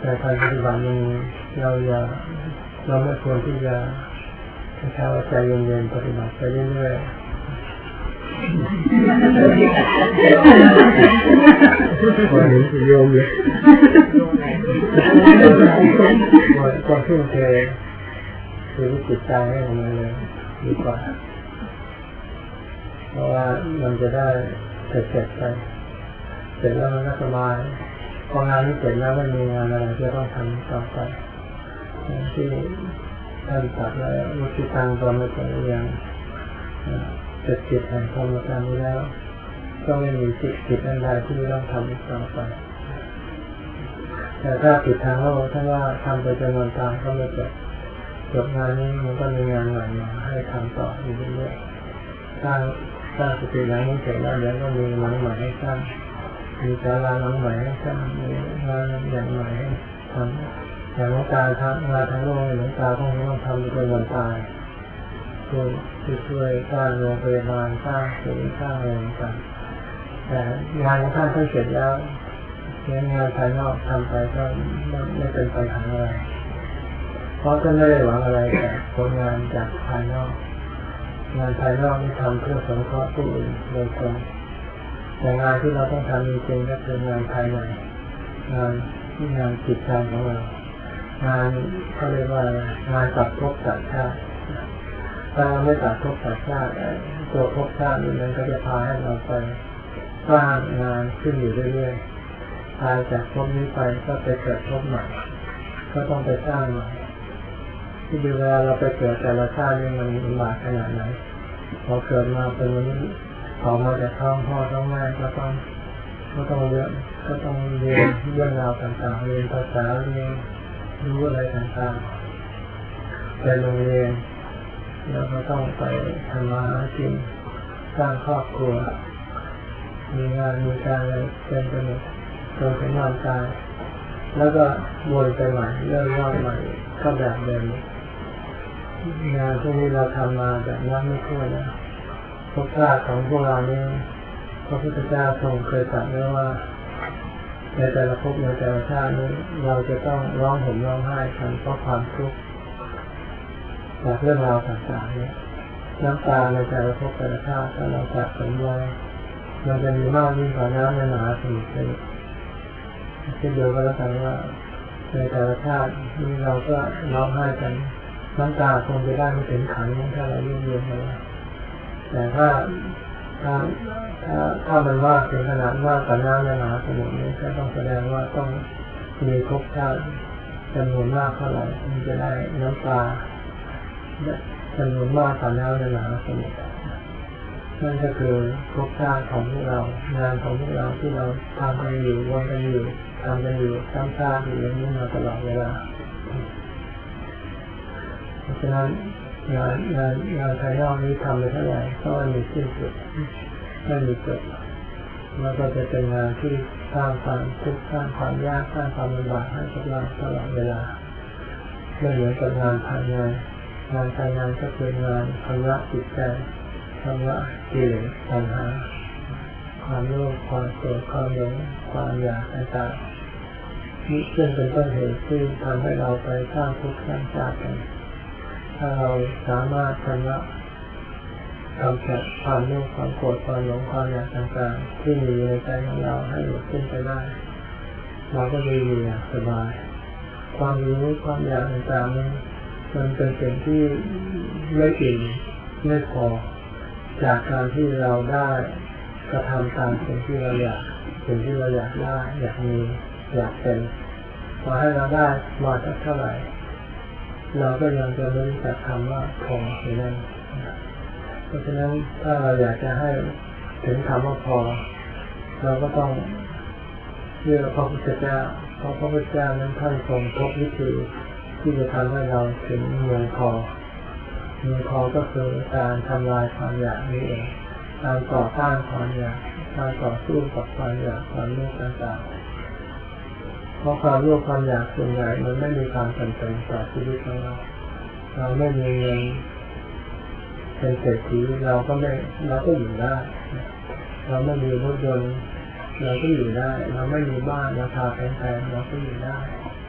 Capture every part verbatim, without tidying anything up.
แต่การปฏิบัตินี้เราอย่าเราไม่ควรที่จะใช้ใจเย็นๆปฏิบัติไปเรื่อยๆวันนี้โยมเลยก็ขึ้นเทคือจิตใจให้มันเลยดีกว่าเพราะว่ามันจะได้เสร็จๆไปเสร็จแล้วมันก็สบายพองานนี้เสร็จแล้วไม่มีงานอะไรที่ต้องทำต่อไปที่ท่านตัดแล้วมุติตังตอนไม่เกิดอย่างเสร็จจิตแห่งธรรมชาตินี้แล้วก็ไม่มีจิตจิตอันใดที่ต้องทำอีกต่อไปแต่ถ้าผิดทางโลกถ้าว่าทำไปจนวันตายก็ไม่จบจบงานนี้มันก็มีงานใหม่มาให้ทำต่ออยู่เรื่อยๆสร้างสร้างสติหลังนี้เสร็จแล้วเดี๋ยวก็มีหลังใหม่ให้สร้างมีศาลาหลังใหม่ให้สร้างมีงานอย่างใหม่ให้ทำอย่างหลวงตาทำงานทั้งโลกหลวงตาต้องต้องทำไปจนวันตายช่วยช่วยสร้างโรงพยาบาลสร้างศูนย์สร้างอะไรต่างๆแต่งานของท่านเสร็จแล้วงานภายนอกทำไปก็ไม่เป็นปัญหาอะไรเพราะก็ไม่ได้หวังอะไรแต่ผลงานจากภายนอกงานภายนอกนี่ทำเพื่อสงเคราะห์ผู้อื่นโดยตรงแต่งานที่เราต้องทำจริงๆก็คืองานภายในงานที่งานจิตใจของเรางานเขาเรียกว่างานตัดภพตัดชาติถ้าเราไม่ตัดภพตัดชาติตัวภพชาตินี่มันก็จะพาให้เราไปสร้างงานขึ้นอยู่เรื่อยๆตายจากภพนี้ไปก็ไปเกิดภพใหม่ก็ต้องไปสร้างใหม่ที่ดูเวลาเราไปเกิดแต่ละชาตินี่มันลำบากขนาดไหนพอเกิดมาเป็นวันนี้ออกมาจากท้องพ่อท้องแม่ก็ต้องก็ต้องเรียนก็ต้องเรียนเรื่องราวต่างๆเรียนภาษาเรียนรู้อะไรต่างๆไปโรงเรียนแล้วก็ต้องไปทำมาหากินสร้างครอบครัวมีงานมีการอะไรเป็นไปหมดจนถึงวันตายแล้วก็วนไปใหม่เริ่มว่าใหม่ก็แบบเดิมงานพวกนี้เราทำมาแบบนับไม่ถ้วนนะภพชาติของพวกเรานี้พระพุทธเจ้าทรงเคยตรัสไว้ว่าในแต่ละภพในแต่ละชาตินี้เราจะต้องร้องห่มร้องไห้กันเพราะความทุกข์จากเรื่องราวต่างๆนี้น้ำตาในแต่ละภพแต่ละชาติถ้าเราสะสมไว้มันจะมีมากยิ่งกว่าน้ำในมหาสมุทรเลยเช่นเดียวกันแล้วกันว่าในแต่ละชาตินี้เราก็ร้องไห้กันน้ำตาคงจะได้ไม่ถึงขันถ้าเราเรียนๆมาแต่ถ้าถ้าถ้าถ้ามันว่าถึงขนาดว่ากับน้ำในมหาสมุทรนี้ก็ต้องแสดงว่าต้องมีภพชาติจำนวนมากเท่าไหร่มันจะได้น้ำตาจำนวนมากกับน้ำในมหาสมุทรนั่นก็คือภพชาติของพวกเรางานของพวกเราที่เราทำกันอยู่วนกันอยู่ทำกันอยู่ซ้ำซากอยู่อย่างนี้มาตลอดเวลาเพราะฉะนั้นงานงานงานภายนอกนี้ทำไปเท่าไหร่ก็ไม่มีสิ้นสุดไม่มีจบมันก็จะเป็นงานที่สร้างความทุกข์สร้างความยากสร้างความลำบากให้กับเราตลอดเวลาไม่เหมือนกับงานภายในงานภายในก็คืองานชำระจิตใจชำระกิเลสตัณหาความโลภความโกรธความหลงความอยากต่างๆนี่ซึ่งเป็นต้นเหตุที่ทำให้เราไปสร้างทุกข์สร้างชาติกันถ้าเราสามารถชำระกำจัดความโลภความโกรธความหลงความอยากต่างๆที่มีในใจของเราให้หมดสิ้นไปได้เราก็จะอยู่อย่างสบายความรู้ความอยากต่างๆนี้มันเป็นสิ่งที่ไม่อิ่มไม่พอจากการที่เราได้กระทำตามสิ่งที่เราอยากสิ่งที่เราอยากได้อยากมีอยากเป็นพอให้เราได้มาสักเท่าไหร่เราก็ยังจะไม่รู้จักคำว่าพออยู่นั่นเพราะฉะนั้นถ้าเราอยากจะให้ถึงคำว่าพอเราก็ต้องเชื่อพระพุทธเจ้าเพราะพระพุทธเจ้านั้นท่านทรงพบวิธีที่จะทำให้เราถึงเมืองพอเมืองพอก็คือการทำลายความอยากนี้เองการต่อต้านความอยากการต่อสู้กับความอยากความโลภต่างๆเพราะความโลภความอยากส่วนใหญ่มันไม่มีความจำเป็นต่อชีวิตของเราเราไม่มีเงินเป็นเศรษฐีเราก็ไม่เราก็อยู่ได้เราไม่มีรถยนต์เราก็อยู่ได้เราไม่มีบ้านราคาแพงๆเราก็อยู่ได้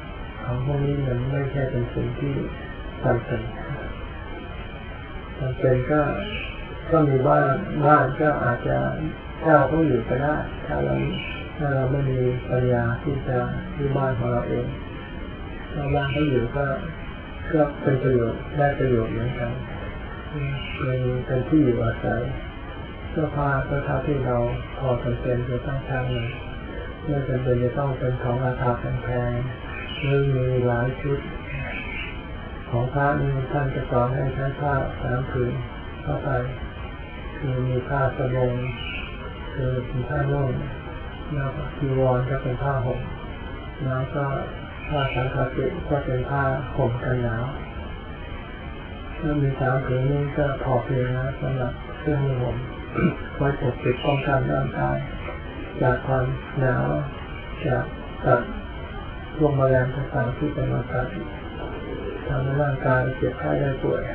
ของพวกนี้มันไม่ใช่เป็นสิ่งที่จำเป็นจำเป็นก็ก็มีบ้านบ้านก็อาจจะเช่าเขาอยู่ก็ได้ถ้าเราถ้าเราไม่มีปัญญาที่จะซื้อบ้านของเราเองถ้าบ้านเขาอยู่ก็ก็เป็นประโยชน์ได้ประโยชน์เหมือนกันเป็นเป็นที่อยู่อาศัยเสื้อผ้าก็เท่าที่เราพอจำเป็นจะต้องใช้เงินไม่จำเป็นจะต้องเป็นของราคาแพงๆหรือมีหลายชุดของพระนี่ท่านจะสอนให้ใช้ผ้าสามผืนเข้าไปคือมีผ้าสบงคือเป็นผ้านุ่งแล้วก็จีวรก็เป็นผ้าห่มแล้วก็ผ้าสังฆาติก็เป็นผ้าห่มกันหนาวถ้ามีสามผืนนี้ก็พอเพียงนะสำหรับเครื่องมือห่มไว้ปกปิดป้องกันร่างกายจากความหนาวจากตัดพวกแมลงต่างๆที่เป็นมากัดทำให้ร่างกายเจ็บไข้ได้ป่วย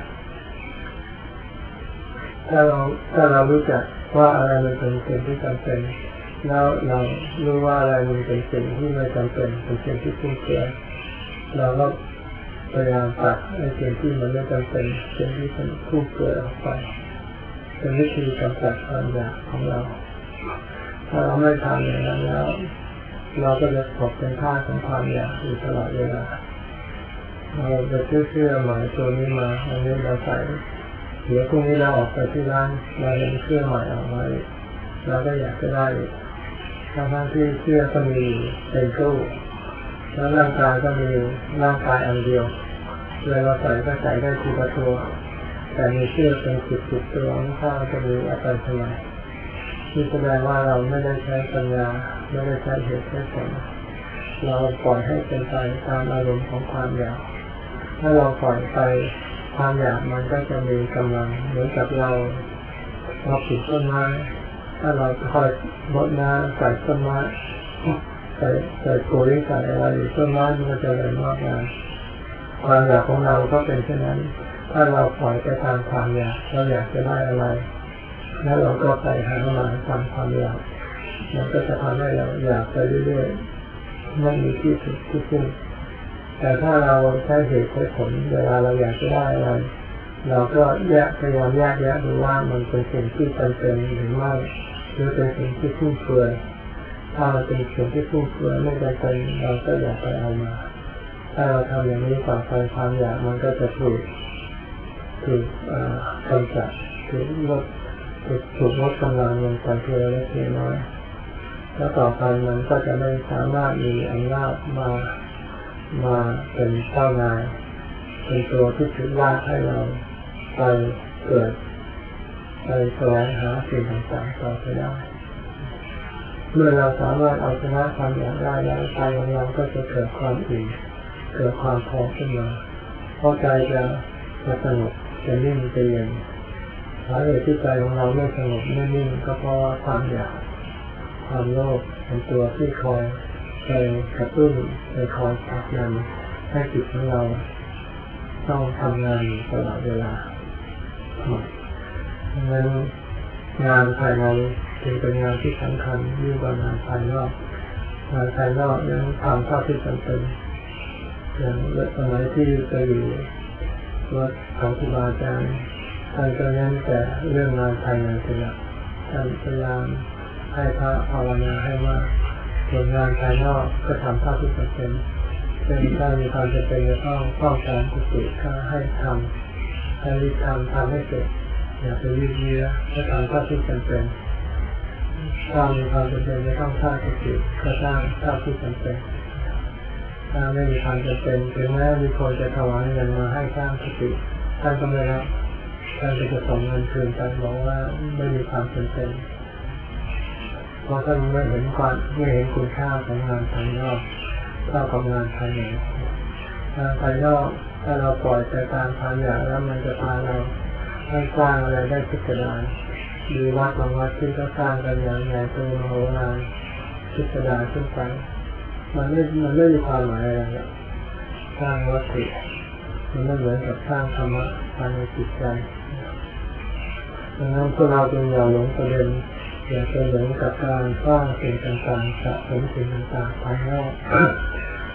ถ้าเราถ้าเรารู้จักว่าอะไรมันเป็นสิ่งที่จำเป็นแล้วเรารู้ว่าอะไรมันเป็นสิ่งที่ไม่จำเป็นเป็นสิ่งที่ฟุ่มเฟือยเราก็พยายามตัดไอ้สิ่งที่มันไม่จำเป็นสิ่งที่เป็นฟุ่มเฟือยออกไปเป็นวิธีกำจัดความอยากของเราถ้าเราไม่ทำอย่างนั้นแล้วเราก็จะตกเป็นทาสของความอยากอยู่ตลอดเวลาเราจะซื้อเสื้อใหม่ตัวนี้มาอันนี้เราใส่เดี๋ยวพรุ่งนี้เราออกไปที่ร้านเราเห็นเสื้อใหม่ออกมาเราก็อยากจะได้ทั้งที่เสื้อก็มีเป็นตู้แล้วร่างกายก็มีร่างกายอันเดียวเวลาเราใส่ก็ใส่ได้ทีละตัวแต่มีเสื้อเป็นสิบสิบตัวไม่ทราบจะมีอะไรทำไมที่แสดงว่าเราไม่ได้ใช้ปัญญาไม่ได้ใช้เหตุใช้ผลเราปล่อยให้เป็นไปตามอารมณ์ของความอยากถ้าเราปล่อยไปความอยากมันก็จะมีกำลังเหมือนกับเราเราปลูกต้นไม้ถ้าเราคอยรดน้ำใส่ต้นไม้ใส่ใส่ปุ๋ยใส่อะไรต้นไม้มันก็จะเริญงอกงามความอยากของเราก็เป็นเช่นนั้นถ้าเราปล่อยไปตามความอยากเราอยากจะได้อะไรแล้วเราก็ไปหามาตามความอยากมันก็จะทำให้เราอยากไปเรื่อยๆไม่มีที่สุดที่สิ้นแต่ถ้าเราใช้เหตุใช้ผลเวลาเราอยากจะได้อะไรเราก็แยกพยายามแยกแยะดูว่ามันเป็นสิ่งที่จำเป็นหรือไม่หรือเป็นสิ่งที่ฟุ่มเฟือยถ้ามันเป็นสิ่งที่ฟุ่มเฟือยไม่จำเป็นเราก็อย่าไปเอามาถ้าเราทำอย่างนี้ต่อไปความอยากมันก็จะถูกถูกกำจัดถูกลดถูกลดกำลังลงไปเพียงเล็กน้อยแล้วต่อไปมันก็จะไม่สามารถมีอำนาจมามาเป็นเจ้านายเป็นตัวที่ถือว่าให้เราไปเกิดไปแสวงหาสิ่งต่างๆต่อไปได้เมื่อเราสามารถเอาชนะความอยากได้แล้วใจของเราก็จะเกิดความอิ่มเกิดความพอขึ้นมาเพราะใจจะจะสงบจะนิ่งจะเย็นสาเหตุที่ใจของเราไม่สงบไม่นิ่งก็เพราะว่าความอยากความโลภเป็นตัวที่คอยไปกระตุ้นไปคอยผลักดันให้จิตของเราต้องทำงานอยู่ตลอดเวลาดังนั้นงานภายในจึงเป็นงานที่สำคัญยิ่งกว่างานภายนอกงานภายนอกนั้นทำเท่าที่จำเป็นอย่างสมัยที่ไปอยู่วัดของครูบาอาจารย์ท่านก็เน้นแต่เรื่องงานภายในเป็นหลักท่านพยายามให้พระภาวนาให้ว่าส่วนงานภายนอกก็ทำเท่าที่จำเป็นเป็นถ้ามีความจำเป็นจะต้องป้องกันกุฏิก็ให้ทำให้รีบทำทำให้เสร็จอย่าไปยืดเยื้อให้ทำเท่าที่จำเป็นถ้ามีความจำเป็นจะต้องสร้างกุฏิก็สร้างเท่าที่จำเป็นถ้าไม่มีความจำเป็นถึงแม้มีคนจะถวายเงินมาให้สร้างกุฏิท่านก็ไม่รับท่านจะส่งเงินคืนไปบอกว่าไม่มีความจำเป็นเพราะท่านไม่เห็นความไม่เห็นคุณค่าของงานภายนอกเท่ากับงานภายในงานภายนอกถ้าเราปล่อยไปตามความอยากแล้วมันจะพาเราให้สร้างอะไรได้พิสดารมีวัดบางวัดที่ก็สร้างกันอย่างใหญ่โตมโหฬารพิสดารขึ้นไปมันไม่มันไม่มีความหมายอะไรหรอกสร้างวัตถุมันไม่เหมือนกับสร้างธรรมะภายในจิตใจดังนั้นพวกเราจึงอย่าหลงประเด็นอย่าไปหลงกับการสร้างสิ่งต่างๆสะสมสิ่งต่างๆภายนอก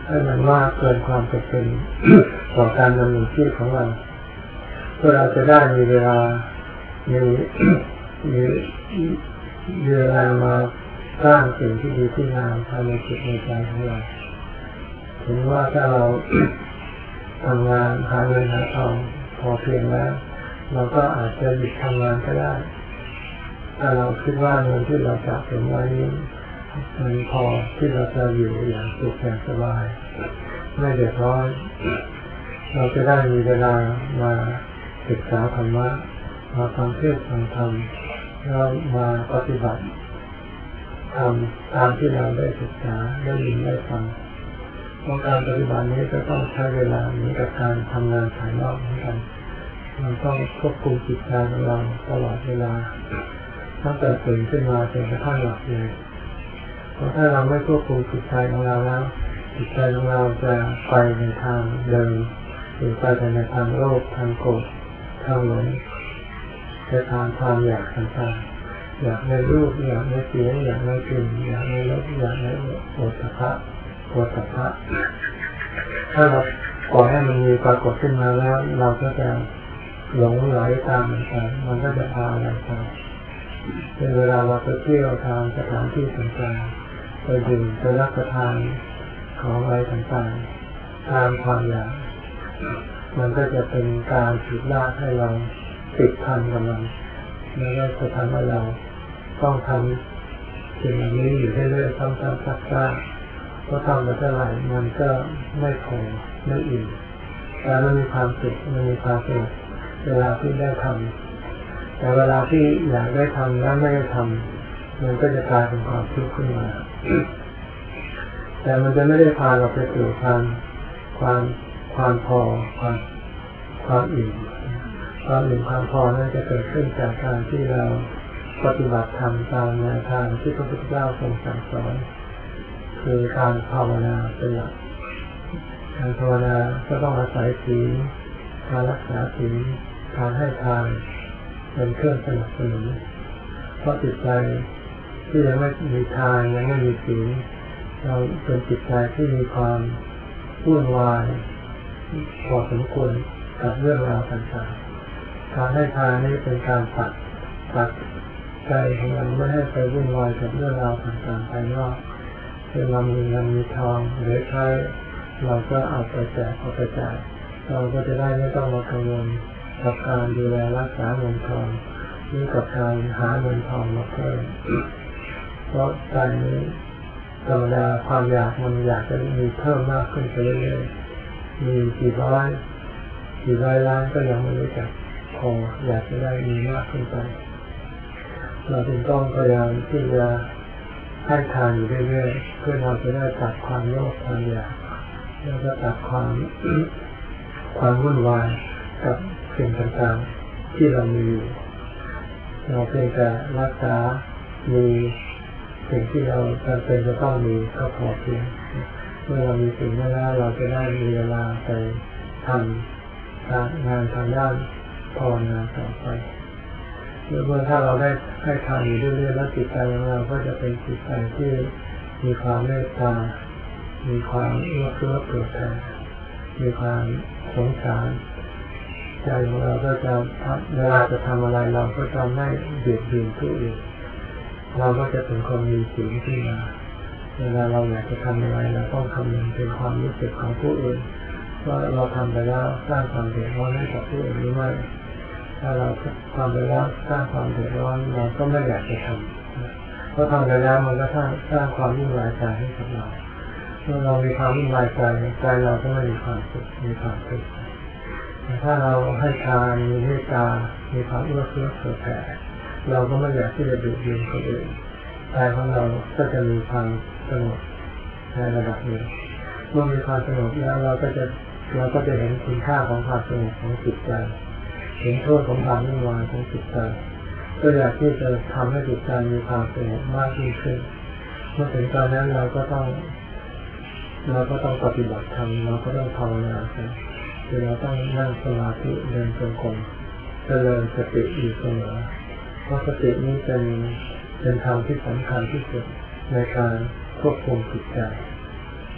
ให้มันมากเกินความจำเป็น ต่อการดำเนินชีวิตของเราเพื่อเราจะได้มีเวลามีมีมีเวลามาสร้างสิ่งที่ดีที่งามภายในจิตในใจของเราถึงว่าถ้าเรา ทำงานหาเงินหาทองพอเพียงแล้วเราก็อาจจะหยุดทำงานก็ได้ถ้าเราคิดว่าเงินที่เราสะสมไว้นี้มันพอที่เราจะอยู่อย่างสุขอย่างสบายไม่เดือดร้อนเราจะได้มีเวลามาศึกษาธรรมะมาฟังเทศน์ฟังธรรมแล้วมาปฏิบัติทำตามที่เราได้ศึกษาได้ยินได้ฟังเพราะการปฏิบัตินี้ก็ต้องใช้เวลาเหมือนกับการทำงานภายนอกเหมือนกันเราต้องควบคุมจิตใจของเราตลอดเวลาตั้งแต่ตื่นขึ้นมาจนกระทั่งหลับเลยเพราะถ้าเราไม่ควบคุมจิตใจของเราแล้วจิตใจของเราจะไปในทางเดิมหรือไปในทางโลภทางโกรธทางหลงในทางความอยากต่างๆอยากในรูปอยากในเสียงอยากในกลิ่นอยากในรสอยากในโผฏฐัพพะโผฏฐัพพะถ้าเราปล่อยให้มันมีปรากฏขึ้นมาแล้วเราก็จะหลงไหลตามมันไปมันก็จะพาเราไปเป็นเวลาเราไปเที่ยวทางสถานที่ต่างๆไปดื่มไปรับประทานของอะไรต่างๆตามความอยากมันก็จะเป็นการฉุดลากให้เราติดพันกับมันแล้วก็จะทำให้เราต้องทำสิ่งนี้อยู่เรื่อยๆซ้ำๆซักๆเพราะทำไปเท่าไหร่มันก็ไม่พอไม่อิ่มแต่มันมีความสุขมันมีความสนุกเวลาที่ได้ทำแต่เวลาที่อยากได้ทำแล้วไม่ได้ทำมันก็จะกลายเป็นความทุกข์ขึ้นมา แต่มันจะไม่ได้พาเราไปสู่ความความความพอความความอิ่มความอิ่มความพอนั้นจะเกิดขึ้นจากการที่เราปฏิบัติธรรมตามแนวทางที่พระพุทธเจ้าทรงสั่งสอนคือการภาวนาเป็นหลักการภาวนาก็ต้องอาศัยศีลการรักษาศีลการให้ทานเป็นเครื่องสนับสนุนเพราะจิตใจที่ยังไม่มีทานยังไม่มีศีลเราเป็นจิตใจที่มีความวุ่นวายพอสมควรกับเรื่องราวต่างๆการให้ทานนี้เป็นการตัดตัดใจของเราไม่ให้ไปวุ่นวายกับเรื่องราวต่างๆภายนอกเช่นเรามีเงินมีทองหรือใช้เราก็เอาไปแจกเอาไปจ่ายเราก็จะได้ไม่ต้องมากังวลกับการดูแลรักษาเงินทองหรือกับการหาเงินทองมาเพิ่มเพราะใจนี้ธรรมดาความอยากมันอยากจะมีเพิ่มมากขึ้นไปเรื่อยๆมีกี่ร้อยกี่ร้อยล้านก็ยังไม่รู้จักพออยากจะได้มีมากขึ้นไปเราจึงต้องพยายามที่จะให้ทานอยู่เรื่อยๆเพื่อเราจะได้ตัดความโลภความอยากแล้วก็ตัดความ ความวุ่นวายกับสิ่งต่างๆที่เรามีอยู่เราเพียงแต่รักษามีสิ่งที่เราจำเป็นจะต้องมีก็พอเพียงเมื่อเรามีสิ่งนั้นแล้วเราจะได้มีเวลาไปทำการงานทางด้านภาวนาต่อไปเมื่อถ้าเราได้ให้ทานอยู่เรื่อยๆแล้วจิตใจของเราก็จะเป็นจิตใจที่มีความเมตตามีความเอื้อเฟื้อเผื่อแผ่มีความสงสารใจของเราก็จะเวลาจะทำอะไรเราก็จะไม่เบียดเบียนผู้อื่นเราก็จะเป็นคนมีศีลขึ้นมาเวลาเราอยากจะทำอะไรเราต้องคำนึงถึงความรู้สึกของผู้อื่นว่าเราทำไปแล้วสร้างความเดือดร้อนให้กับผู้อื่นหรือไม่ถ้าเราทำไปแล้วสร้างความเดือดร้อนเราก็ไม่อยากจะทำเพราะทำไปแล้วมันก็สร้างสร้างความวุ่นวายใจให้กับเราเมื่อเรามีความวุ่นวายใจใจเราก็ไม่มีความสุขมีความทุกข์แต่ถ้าเราให้ทานมีเมตตามีความเอื้อเฟื้อเผื่อแผ่เราก็ไม่อยากที่จะดูดดื่มคนอื่นใจของเราก็จะมีความสงบในระดับหนึ่งเมื่อมีความสงบแล้วเราก็จะเราก็จะเห็นคุณค่าของความสงบของจิตใจเห็นโทษของความวุ่นวายของจิตใจก็อยากที่จะทำให้จิตใจมีความสงบมากยิ่งขึ้นเมื่อถึงตอนนั้นเราก็ต้องเราก็ต้องปฏิบัติธรรมเราก็ต้องภาวนาคือเราต้องนั่งสมาธิเดินจงกรมเจริญสติอยู่เสมอเพราะสตินี้เป็นเป็นธรรมที่สำคัญที่สุดในการควบคุมจิตใจ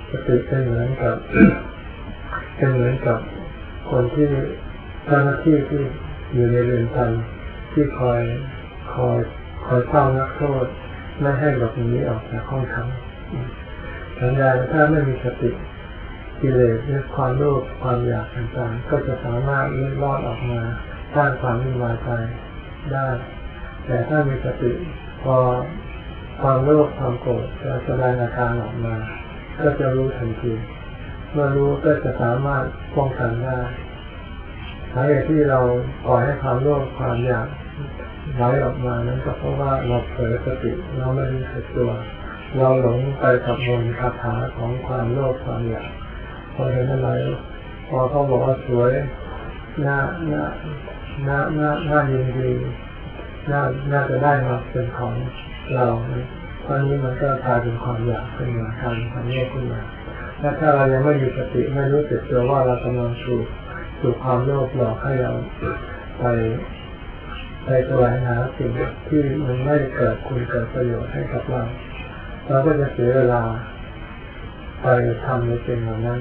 สติเป็นเหมือนกับ เป็นเหมือนกับคนที่เจ้าหน้าที่ที่อยู่ในเรือนจำที่คอยคอยคอยเฝ้านักโทษไม่ให้หลบหนีออกจากห้องขังสัญญาถ้าไม่มีสติกิเลสและความโลภความอยากต่างๆก็จะสามารถเล็ดลอดออกมาสร้างความวุ่นวายใจได้แต่ถ้ามีสติพอความโลภความโกรธจะแสดงอาการออกมาก็จะรู้ทันทีเมื่อรู้ก็จะสามารถป้องกันได้สาเหตุที่เราปล่อยให้ความโลภความอยากไหลออกมานั้นก็เพราะว่าเราเผลอสติเราไม่รู้สึกตัวเราหลงไปกับมนต์คาถาของความโลภความอยากพอเห็นอะไรพอเขาบอกว่าสวยน่าน่าน่าน่าน่ายินดีน่าน่าจะได้มาเป็นของเราตอนนี้มันก็กลายเป็นความอยากขึ้นมาการความโลภขึ้นมาและถ้าเรายังไม่มีสติไม่รู้สึกตัวว่าเรากำลังถูกถูกความโลภหลอกให้เราไปไปแสวงหาสิ่งที่มันไม่เกิดคุณเกิดประโยชน์ให้กับเราเราก็จะเสียเวลาไปทำในสิ่งเหล่านั้น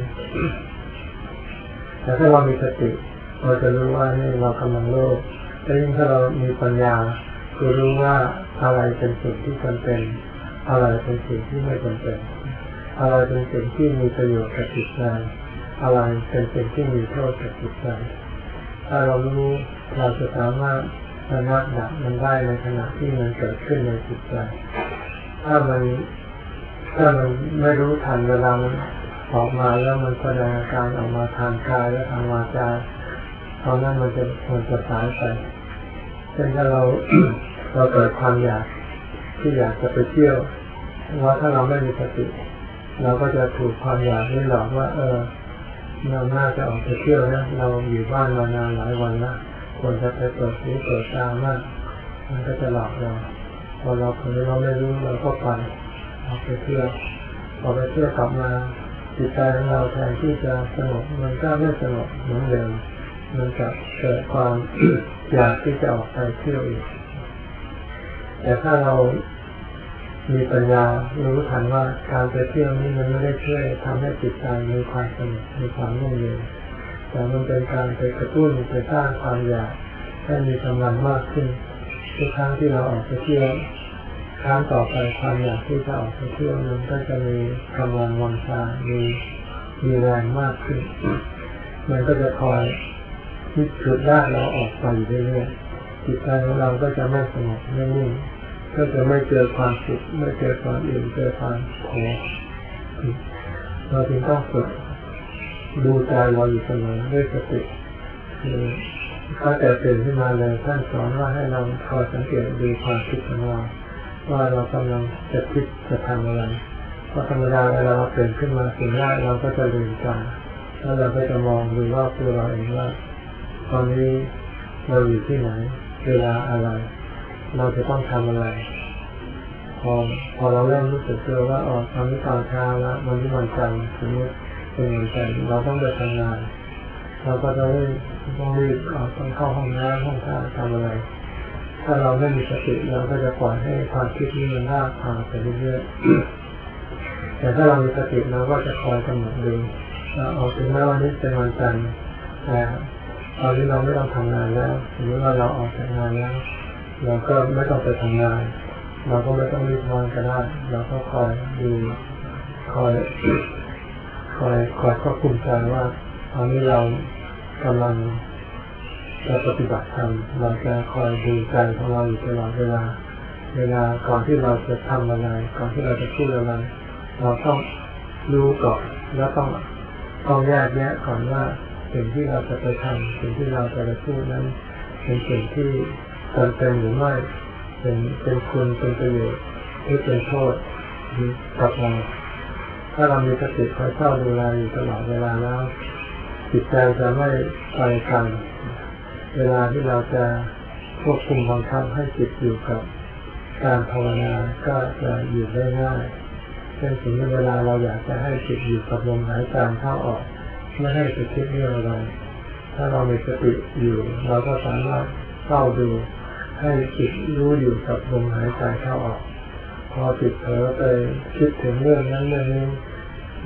แต่ถ้าเรามีสติเราจะรู้ว่านี่เรากำลังโลภแต่ยิ่งถ้าเรามีปัญญาคือรู้ว่าอะไรเป็นสิ่งที่จำเป็นอะไรเป็นสิ่งที่ไม่จำเป็นอะไรเป็นสิ่งที่มีประโยชน์กับจิตใจอะไรเป็นสิ่งที่มีโทษกับจิตใจถ้าเรารู้เราจะสามารถระงับดับมันได้ในขณะที่มันเกิดขึ้นในจิตใจถ้ามันถ้ามันไม่รู้ทันเวลามันออกมาแล้วมันแสดงอาการออกมาทางกายและทางวาจาตอนนั้นมันจะมันจะสายไปเช่นถ้าเรา เราเกิดความอยากที่อยากจะไปเที่ยวว่าถ้าเราไม่มีสติเราก็จะถูกความอยากนี้หลอกว่าเออเราน่าจะออกไปเที่ยวนะเราอยู่บ้านมานานหลายวันแล้วควรจะไปเปิดหูเปิดตามากมันก็จะหลอกเราพอเราคนเราไม่รู้เราก็ไปออกไปเที่ยวพอไปเที่ยวกลับมาจิตใจของเราแทนที่จะสงบมันก็ไม่สงบเหมือนเดิมมันจะเกิดความ อยากที่จะออกไปเที่ยวอีกแต่ถ้าเรามีปัญญารู้ทันว่าการไปเที่ยวนี้มันไม่ได้ช่วยทำให้จิตใจมีความสงบมีความร่มเย็นแต่มันเป็นการไปกระตุ้นไปสร้างความอยากให้มีกำลังมากขึ้นทุกครั้งที่เราออกไปเที่ยวครั้งต่อไปความอยากที่จะออกไปเที่ยวมันก็จะมีกำลังวังชามีมีแรงมากขึ้นมันก็จะคอยที่ฉุดลากเราออกไปเรื่อยๆจิตใจของเราก็จะไม่สงบไม่นิ่งก็จะไม่เจอความสุขไม่เจอความอิ่มเจอความโผล่เราจึงต้องฝึกดูใจเราอยู่เสมอด้วยสติคือถ้าแต่ตื่นขึ้นมาเลยท่านสอนว่าให้เราคอยสังเกตดูความคิดของเราว่าเรากำลังจะคิดจะทำอะไรเพราะธรรมดาเวลาเราตื่นขึ้นมาสิ่งแรกเราก็จะลืมตาแล้วเราก็จะมองดูรอบตัวเราเองว่าตอนนี้เราอยู่ที่ไหนเวลาอะไรเราจะต้องทำอะไรพอพอเราเริ่มรู้สึกตัวว่าอ๋อตอนนี้ตอนเช้าแล้ววันนี้วันจันทร์สมมติเป็นวันจันทร์เราต้องไปทำงานเราก็จะรีบต้องรีบต้องเข้าห้องน้ำห้องท่าทำอะไรถ้าเราไม่มีสติเราก็จะปล่อยให้ความคิดนี้มันลากพาไปเรื่อยๆแต่ถ้าเรามีสติเราก็จะคอยกำหนดดูเอาถึงแม้วันนี้เป็นวันจันทร์แต่ตอนนี้เราไม่ต้องทำงานแล้วสมมติว่าเราออกจากงานแล้วเราก็ไม่ต้องไปทำงานเราก็ไม่ต้องรีบนอนก็ได้เราก็คอยดูคอยคอยคอยควบคุมใจว่าตอนนี้เรากำลังจะปฏิบัติธรรมเราจะคอยดูใจของเราอยู่ตลอดเวลาเวลาก่อนที่เราจะทำอะไรก่อนที่เราจะพูดอะไรเราต้องรู้ก่อนแล้วต้องต้องแยกแยะก่อนว่าสิ่งที่เราจะไปทำสิ่งที่เราจะไปพูดนั้นเป็นสิ่งที่จำเป็นหรือไม่เป็นเป็นคุณเป็นประโยชน์หรือเป็นโทษกับเราถ้าเรามีสติคอยเฝ้าดูแลอยู่ตลอดเวลาแล้วจิตใจจะไม่ไปกันเวลาที่เราจะควบคุมบังคับให้จิตอยู่กับการภาวนาก็จะอยู่ได้ง่ายเช่นถึงเวลาเราอยากจะให้จิตอยู่กับลมหายใจเข้าออกไม่ให้ไปคิดเรื่องอะไรถ้าเรามีสติอยู่เราก็สามารถเฝ้าดูให้จิตรู้อยู่กับลมหายใจเข้าออกพอจิตเผลอไปคิดถึงเรื่องนั้นเรื่องนี้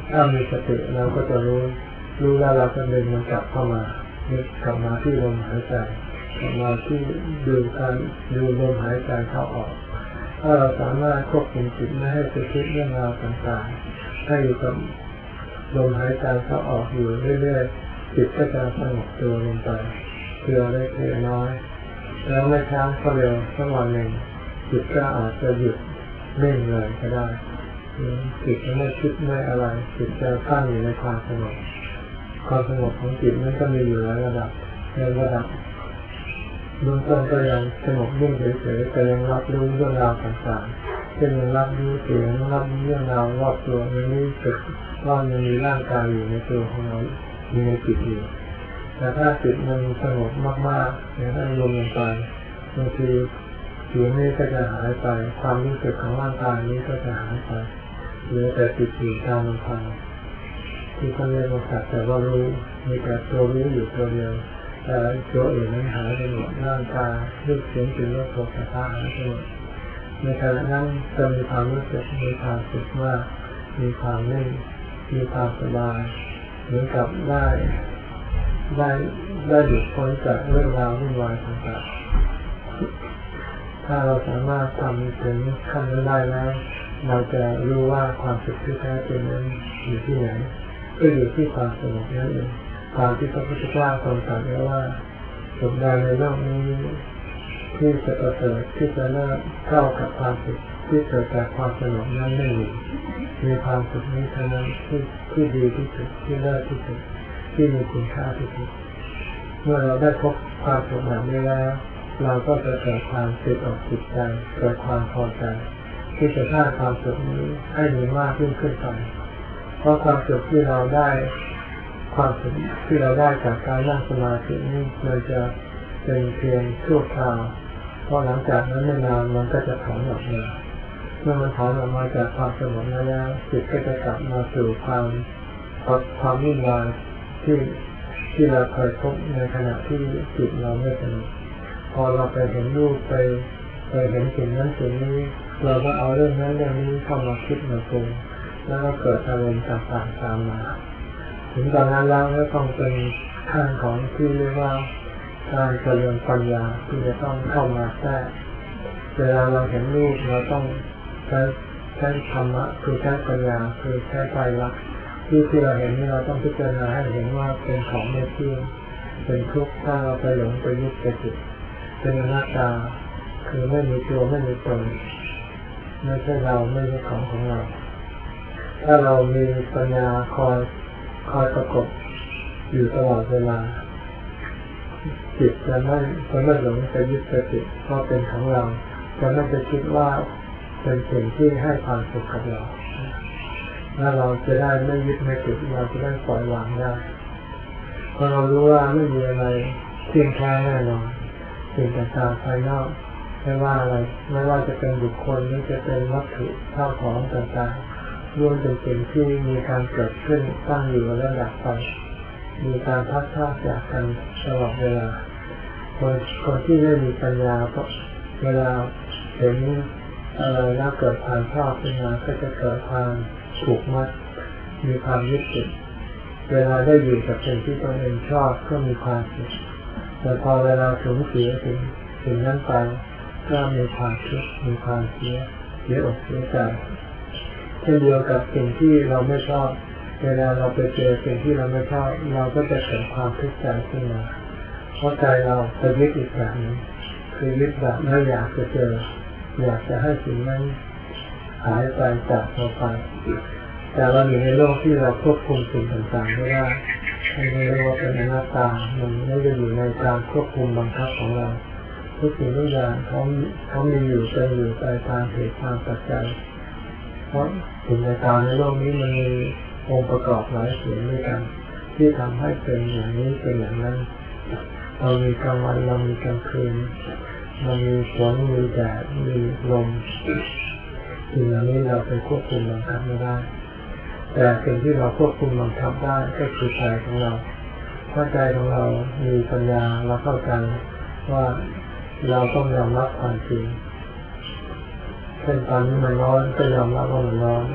ถ้ามีสติเราก็จะรู้รู้แล้วเราก็ดึงมันกลับเข้ามานึกกลับมาที่ลมหายใจกลับมาที่ดูการดูลมหายใจเข้าออกถ้าเราสามารถควบคุมจิตไม่ให้ไปคิดเรื่องราวต่างๆให้อยู่กับลมหายใจเข้าออกอยู่เรื่อยๆจิตก็จะสงบตัวลงไปเพื่อได้เพียงน้อยแล้วไม่ช้าก็เร็วสักวันหนึ่งจิตก็อาจจะหยุดนิ่งเลยก็ได้จิตจะไม่คิดไม่อะไรจิตจะตั้งอยู่ในความสงบความสงบของจิตนั้นก็มีอยู่หลายระดับในระดับเบื้องต้นก็ยังสงบนิ่งเฉยๆแต่ยังรับรู้เรื่องราวต่างๆเช่นยังรับรู้เสียงรับรู้เรื่องราวรอบตัวยังรู้สึกว่ายังมีร่างกายอยู่ในตัวของเรามีในจิตอยู่แต่ถ้าจิตมันสงบมากๆอย่างนั้นรวมลงไปบางทีเสียงนี้ก็จะหายไปความรู้สึกของร่างกายนี้ก็จะหายไปเหลือแต่จิตอยู่ตามลำพังที่เขาเรียกว่าสักแต่ว่ารู้มีแต่ตัวรู้อยู่ตัวเดียวแต่ตัวอื่นนั้นหายไปหมดร่างกายรูปเสียงกลิ่นรสโผฏฐัพพะหายไปหมดในขณะนั้นจะมีความรู้สึกมีความสุขมากมีความนิ่งมีความสบายเหมือนกับได้ได้ได้หลุดพ้นจากเรื่องราววุ่นวายต่างๆถ้าเราสามารถทำถึงขั้นนั้นได้แล้วเราจะรู้ว่าความสุขที่แท้จริงนั้นอยู่ที่ไหนก็อยู่ที่ความสงบนั่นเองความที่พระพุทธเจ้าทรงตรัสไว้ว่าสุขใดในโลกนี้ที่จะประเสริฐที่จะเลิศเท่ากับความสุขที่เกิดจากความสงบนั้นไม่มีมีความสุขนี้เท่านั้นที่ที่ดีที่สุดที่เลิศที่สุดที่มีคุณค่าที่สุดเมื่อเราได้พบความสุขแบบนี้แล้วเราก็จะเกิดความติดอกติดใจเกิดความพอใจที่จะสร้างความสุขนี้ให้มีมากขึ้นขึ้นไปเพราะความสุขที่เราได้ความสุขที่เราได้จากการนั่งสมาธินี้มันจะเป็นเพียงชั่วคราวเพราะหลังจากนั้นไม่นานมันก็จะถอนออกมาเมื่อมันถอนออกมาจากความสงบแล้วจิตก็จะกลับมาสู่ความความวุ่นวายที่ที่เราเคยพบในขณะที่จิตเราไม่สงบพอเราไปเห็นรูปไปไปเห็นสิ่งนั้นสิ่งนี้เราก็เอาเรื่องนั้นเรื่องนี้เข้ามาคิดมาปรุงแล้วก็เกิดอารมณ์ต่างๆตามมาถึงตอนนั้นแล้วก็ต้องเป็นขั้นของที่เรียกว่าการเจริญปัญญาที่จะต้องเข้ามาแทรกเวลาเราเห็นรูปเราต้องใช้ใช้ธรรมะคือใช้ปัญญาคือใช้ไตรลักษณ์ที่ที่เราเห็นนี่เราต้องพิจารณาให้เห็นว่าเป็นของไม่เที่ยงเป็นทุกข์ถ้าเราไปหลงไปยึดไปติดเป็นอนัตตาคือไม่มีตัวไม่มีตนไม่ใช่เราไม่ใช่ของของเราถ้าเรามีปัญญาคอยคอยประกบอยู่ตลอดเวลาจิตจะไม่จะไม่หลงไปยึดไปติดเพราะเป็นของเราจะไม่ไปคิดว่าเป็นสิ่งที่ให้ความสุขกับเราถ้าเราจะได้ไม่ยึดไม่ติดเราจะได้ปล่อยวางได้เพราะเรารู้ว่าไม่มีอะไรเที่ยงแท้แน่นอนสิ่งต่างๆภายนอกไม่ว่าอะไรไม่ว่าจะเป็นบุคคลหรือจะเป็นวัตถุข้าวของต่างๆล้วนเป็นสิ่งที่มีการเกิดขึ้นตั้งอยู่และดับไปมีการพัดพรากจากกันตลอดเวลาคนคนที่ไม่มีปัญญาก็เวลาเห็นอะไรแล้วเกิดความชอบขึ้นมาก็จะเกิดความผูกมัดมีความยึดติดเวลาได้อยู่กับสิ่งที่ตนเองชอบก็มีความสุขแต่พอเวลาสูญเสียสิ่งสิ่งนั้นไปก็มีความทุกข์มีความเสียเสียอกเสียใจเช่นเดียวกับสิ่งที่เราไม่ชอบเวลาเราไปเจอสิ่งที่เราไม่ชอบเราก็จะเกิดความทุกข์ใจขึ้นมาเพราะใจเราไปยึดอีกแบบนึงคือยึดแบบไม่อยากจะเจออยากจะให้สิ่งนั้นหายไปจากเราไปแต่เราอยู่ในโลกที่เราควบคุมสิ่งต่างๆไม่ได้ไม่เรียกว่าเป็นอนัตตามันไม่ได้อยู่ในการควบคุมบังคับของเราทุกสิ่งทุกอย่างเขาเขามีอยู่เป็นอยู่ไปตามเหตุตามปัจจัยเพราะสิ่งต่างๆในโลกนี้มันมีองค์ประกอบหลายสิ่งด้วยกันที่ทำให้เป็นอย่างนี้เป็นอย่างนั้นเรามีกลางวันเรามีกลางคืนเรามีฝนมีแดดมีลมสิ่งเหล่านี้เราไปควบคุมบังคับไม่ได้แต่สิ่งที่เราควบคุมบังคับได้ก็คือใจของเราถ้าใจของเรามีปัญญาเราเข้าใจว่าเราต้องยอมรับความจริงเช่นตอนนี้มันร้อนก็ยอมรับว่ามันร้อน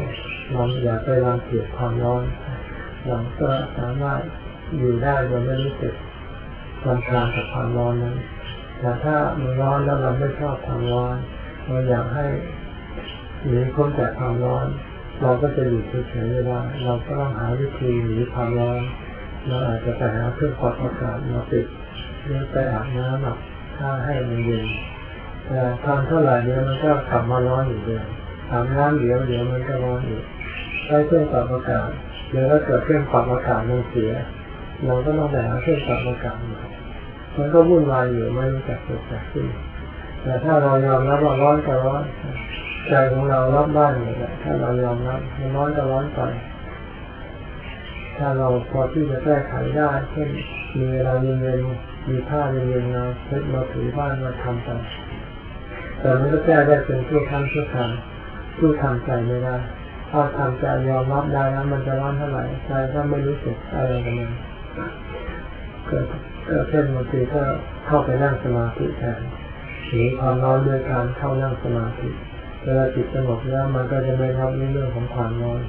เราอย่าไปรังเกียจความร้อนเราก็สามารถอยู่ได้โดยไม่รู้สึกรำคาญกับความร้อนนั้นแต่ถ้ามันร้อนแล้วเราไม่ชอบความร้อนเราอยากให้หนีพ้นจากความร้อนเราก็จะอยู่เฉยๆไม่ได้เราก็ต้องหาวิธีหนีความร้อนเราอาจจะไปหาเครื่องปรับอากาศมาติดหรือไปอาบน้ำแบบถ้าให้มันเย็นแต่ทำเท่าไหร่เดี๋ยวมันก็กลับมาร้อนอยู่เดิมอาบน้ำเดี๋ยวเดี๋ยวมันก็ร้อนอีกใช้เครื่องปรับอากาศเดี๋ยวถ้าเกิดเครื่องปรับอากาศมันเสียเราก็ต้องไปหาเครื่องปรับอากาศมามันก็วุ่นวายอยู่ไม่รู้จักเกิดจากที่แต่ถ้าเรายอมรับว่าร้อนก็ร้อนใจของเรารับได้หมดแหละถ้าเรายอมรับมันร้อนก็ร้อนไปถ้าเราพอที่จะแก้ไขได้เช่นมีเวลาเย็นๆมีผ้าเย็นๆเราเช็ดมาถูบ้านมาทำกันแต่มันก็แก้ได้เป็นชั่วครั้งชั่วคราวชั่วทำใจไม่ได้ถ้าทำใจยอมรับได้แล้วมันจะร้อนเท่าไหร่ใจก็ไม่รู้สึกอะไรกับมันเกิดเช่นบางทีก็เข้าไปนั่งสมาธิแทนหนีความร้อนด้วยการเข้านั่งสมาธิเวลาจิตสงบแล้วมันก็จะไม่รับในเรื่องของความร้อน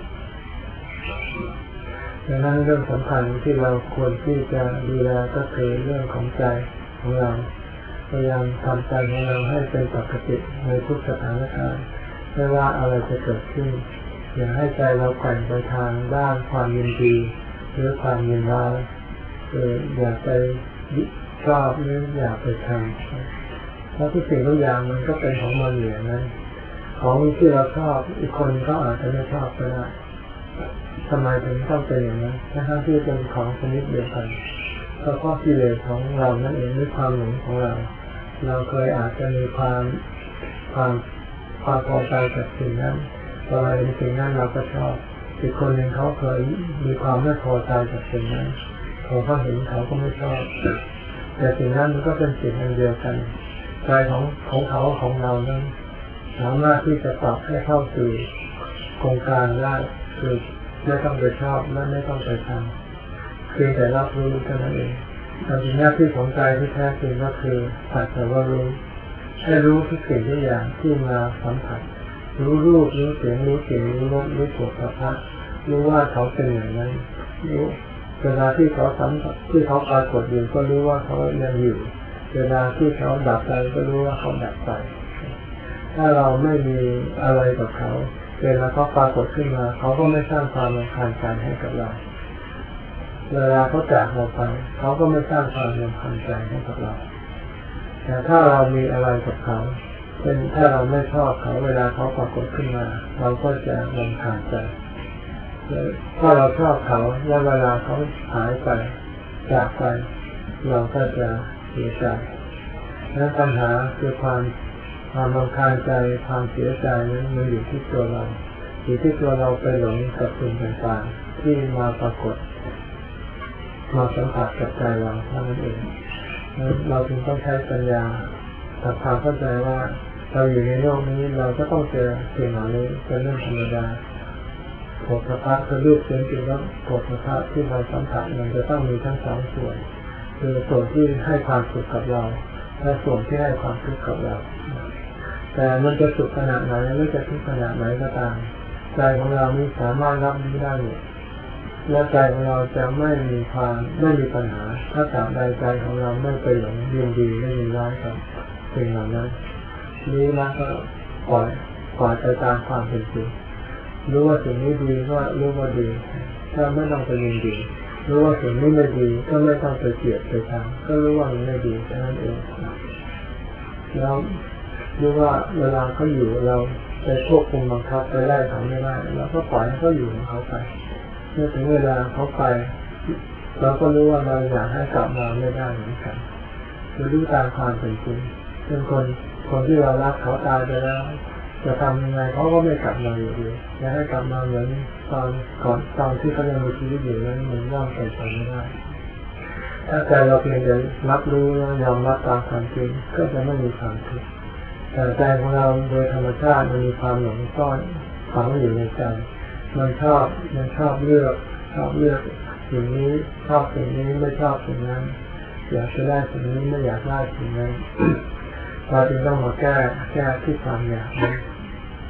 ดังนั้นเรื่องสำคัญที่เราควรที่จะดูแลก็คือเรื่องของใจของเราพยายามทำใจของเราให้เป็นปกติในทุกสถานการณ์ไม่ว่าอะไรจะเกิดขึ้นอย่าให้ใจเราแกว่งไปทางด้านความยินดีหรือความยินร้ายเอออย่าไปชอบหรืออย่าไปทำเพราะทุกสิ่งทุกอย่างมันก็เป็นของมันอย่างนั้นของที่เราชอบอีกคนก็อาจจะไม่ชอบก็ได้ทำไมถึงต้องเป็นอย่างนั้นทั้งที่เป็นของชนิดเดียวกันเพราะข้อกิเลสของเรานั่นเองหรือความหลงของเราเราเคยอาจจะมีความความความพอใจกับสิ่งนั้นพอเราเห็นสิ่งนั้นเราก็ชอบอีกคนหนึ่งเขาเคยมีความไม่พอใจกับสิ่งนั้นพอเขาเห็นเขาก็ไม่ชอบแต่สิ่งนั้นมันก็เป็นสิ่งอันเดียวกันใจของของเขาของเรานั้นสามารถที่จะปรับให้เข้าสู่โครงการได้คือไม่ต้องไปชอบและไม่ต้องไปทำเพียงแต่รับรู้เท่านั้นเองแต่สิ่งหน้าที่ของใจที่แท้จริงก็คือสักแต่ว่ารู้ให้รู้ทุกสิ่งทุกอย่างที่มาสัมผัสรู้รูปรู้เสียงรู้กลิ่นรู้รสรู้โผฏฐัพพะรู้ว่าเขาเป็นอย่างนั้นรู้เวลาที่เขาสัมผัสที่เขาปรากฏอยู่ก็รู้ว่าเขายังอยู่เวลาที่เขาดับไปก็รู้ว่าเขาดับไปถ้าเราไม่มีอะไรกับเขาเวลาเขาปรากฏขึ้นมาเขาก็ไม่สร้างความรำคาญใจให้กับเราเวลาเขาจากเราไปเขาก็ไม่สร้างความรำคาญใจให้กับเราแต่ถ้าเรามีอะไรกับเขาเป็นถ้าเราไม่ชอบเขาเวลาเขาปรากฏขึ้นมาเราก็จะรำคาญใจถ้าเราชอบเขาแล้วเวลาเขาหายไปจากไปเราก็จะเสียใจนั้นปัญหาคือความความรำคาญใจความเสียใจนั้นมันอยู่ที่ตัวเราอยู่ที่ตัวเราไปหลงกับสิ่งต่างๆที่มาปรากฏมาสัมผัสกับใจเราเท่านั้นเองเราจึงต้องใช้ปัญญาทำความเข้าใจว่าเราอยู่ในโลกนี้เราก็ต้องเจอสิ่งเหล่านี้เป็นเรื่องธรรมดาโผฏฐัพพะคือรูปเสียงกลิ่นรสโผฏฐัพพะที่เราสัมผัสมันจะต้องมีทั้งสองส่วนคือส่วนที่ให้ความสุขกับเราและส่วนที่ให้ความทุกข์กับเราแต่มันจะสุขขนาดไหนหรือจะทุกข์ขนาดไหนก็ตามใจของเรานี้สามารถรับรู้ได้หมดและใจของเราจะไม่มีความไม่มีปัญหาถ้าตราบใดใจของเราไม่ไปหลงยินดีไม่ยินร้ายกับสิ่งเหล่านั้นรู้แล้วก็ปล่อยปล่อยไปตามความเป็นจริงรู้ว่าสิ่งนี้ดีก็รู้ว่าดีถ้าไม่ต้องไปยินดีรู้ว่าสิ่งนี้ไม่ดีก็ไม่ต้องไปเกลียดไปชังก็รู้ว่ามันไม่ดีแค่นั้นเองแล้วรู้ว่าเวลาเขาอยู่เราไปควบคุมบังคับไปไล่เขาไม่ได้เราก็ปล่อยให้เขาอยู่ของเขาไปเมื่อถึงเวลาเขาไปเราก็รู้ว่าเราอยากให้กลับมาไม่ได้เหมือนกันเรารู้ตามความเป็นจริงเป็นคนคนที่เรารักเขาตายไปแล้วจะทำยังไงเขาก็ไม่กลับมาอยู่ดีอยากให้กลับมาเหมือนตอนก่อนตอนที่เขายังมีชีวิตอยู่นั้นมันย่อมเป็นไปไม่ได้ถ้าใจเราเพียงแต่รับรู้แล้วยอมรับตามความจริงก็จะไม่มีความทุกข์แต่ใจของเราโดยธรรมชาติมันมีความหลงซ่อนฝังอยู่ในใจมันชอบมันชอบเลือกชอบเลือกสิ่งนี้ชอบสิ่งนี้ไม่ชอบสิ่งนั้นอยากจะได้สิ่งนี้ไม่อยากได้สิ่งนั้นเราจึงต้องมาแก้แก้ที่ความอยากนี้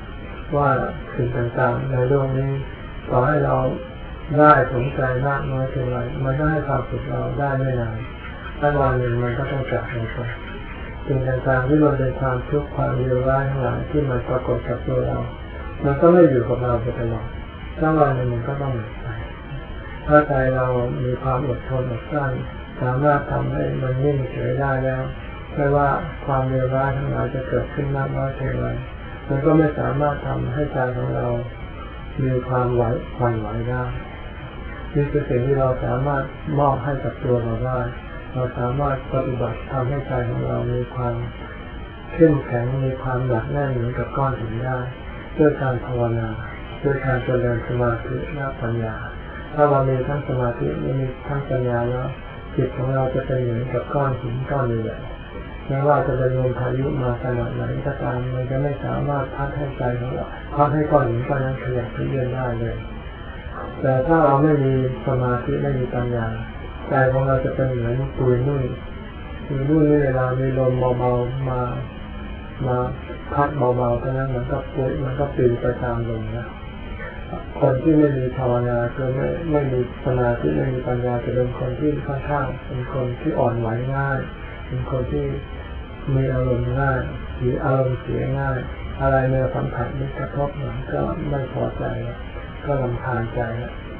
ว่าสิ่งต่างๆในโลกนี้ต่อให้เราได้สนใจมากน้อยเท่าไรมันก็ให้ความสุขเราได้ไม่นานถ้าวันหนึ่งมันก็ต้องจากเราไปสิ่งต่างๆที่มันเป็นความทุกข์ความเลวร้ายทั้งหลายที่มันปรากฏกับตัวเรามันก็ไม่อยู่กับเราไปตลอดถ้าวันหนึ่งมันก็ต้องหมดไปถ้าใจเรามีความอดทนอดกลั้นสามารถทำให้มันนิ่งเฉยได้แล้วไม่ว่าความเลวร้ายทั้งหลายจะเกิดขึ้นมากน้อยเท่าไรมันก็ไม่สามารถทำให้ใจของเรามีความไหวหวั่นไหวได้นี่คือสิ่งที่เราสามารถมอบให้กับตัวเราได้เราสามารถปฏิบัติทำให้ใจของเรามีความเข้มแข็งมีความหนักแน่นเหมือนกับก้อนหินได้ด้วยการภาวนาด้วยการเจริญสมาธิและปัญญาถ้าเรามีทั้งสมาธิและมีทั้งปัญญาแล้วจิตของเราจะเป็นเหมือนกับก้อนหินก้อนใหญ่ไม่ว่าจะเป็นลมพายุมาขนาดไหนก็ตามมันจะไม่สามารถพัดให้ใจของเราพัดให้ก้อนหินก้อนนั้นขยับเคลื่อนได้เลยแต่ถ้าเราไม่มีสมาธิไม่มีปัญญาใจของเราจะเป็นเหมือนปุยนุ่นปุยนุ่นนี่เวลามีลมเบาๆมามาพัดเบาๆเท่านั้นมันก็ปุยมันก็ปลิวไปตามลมนะคนที่ไม่มีภาวนาคือไม่ไม่มีสมาธิไม่มีปัญญาจะเป็นคนที่ค่อนข้างเป็นคนที่อ่อนไหวง่ายเป็นคนที่มีอารมณ์ง่ายหรืออารมณ์เสียง่ายอะไรในสัมผัสนี้กระทบหน่อยก็ไม่พอใจก็รำคาญใจ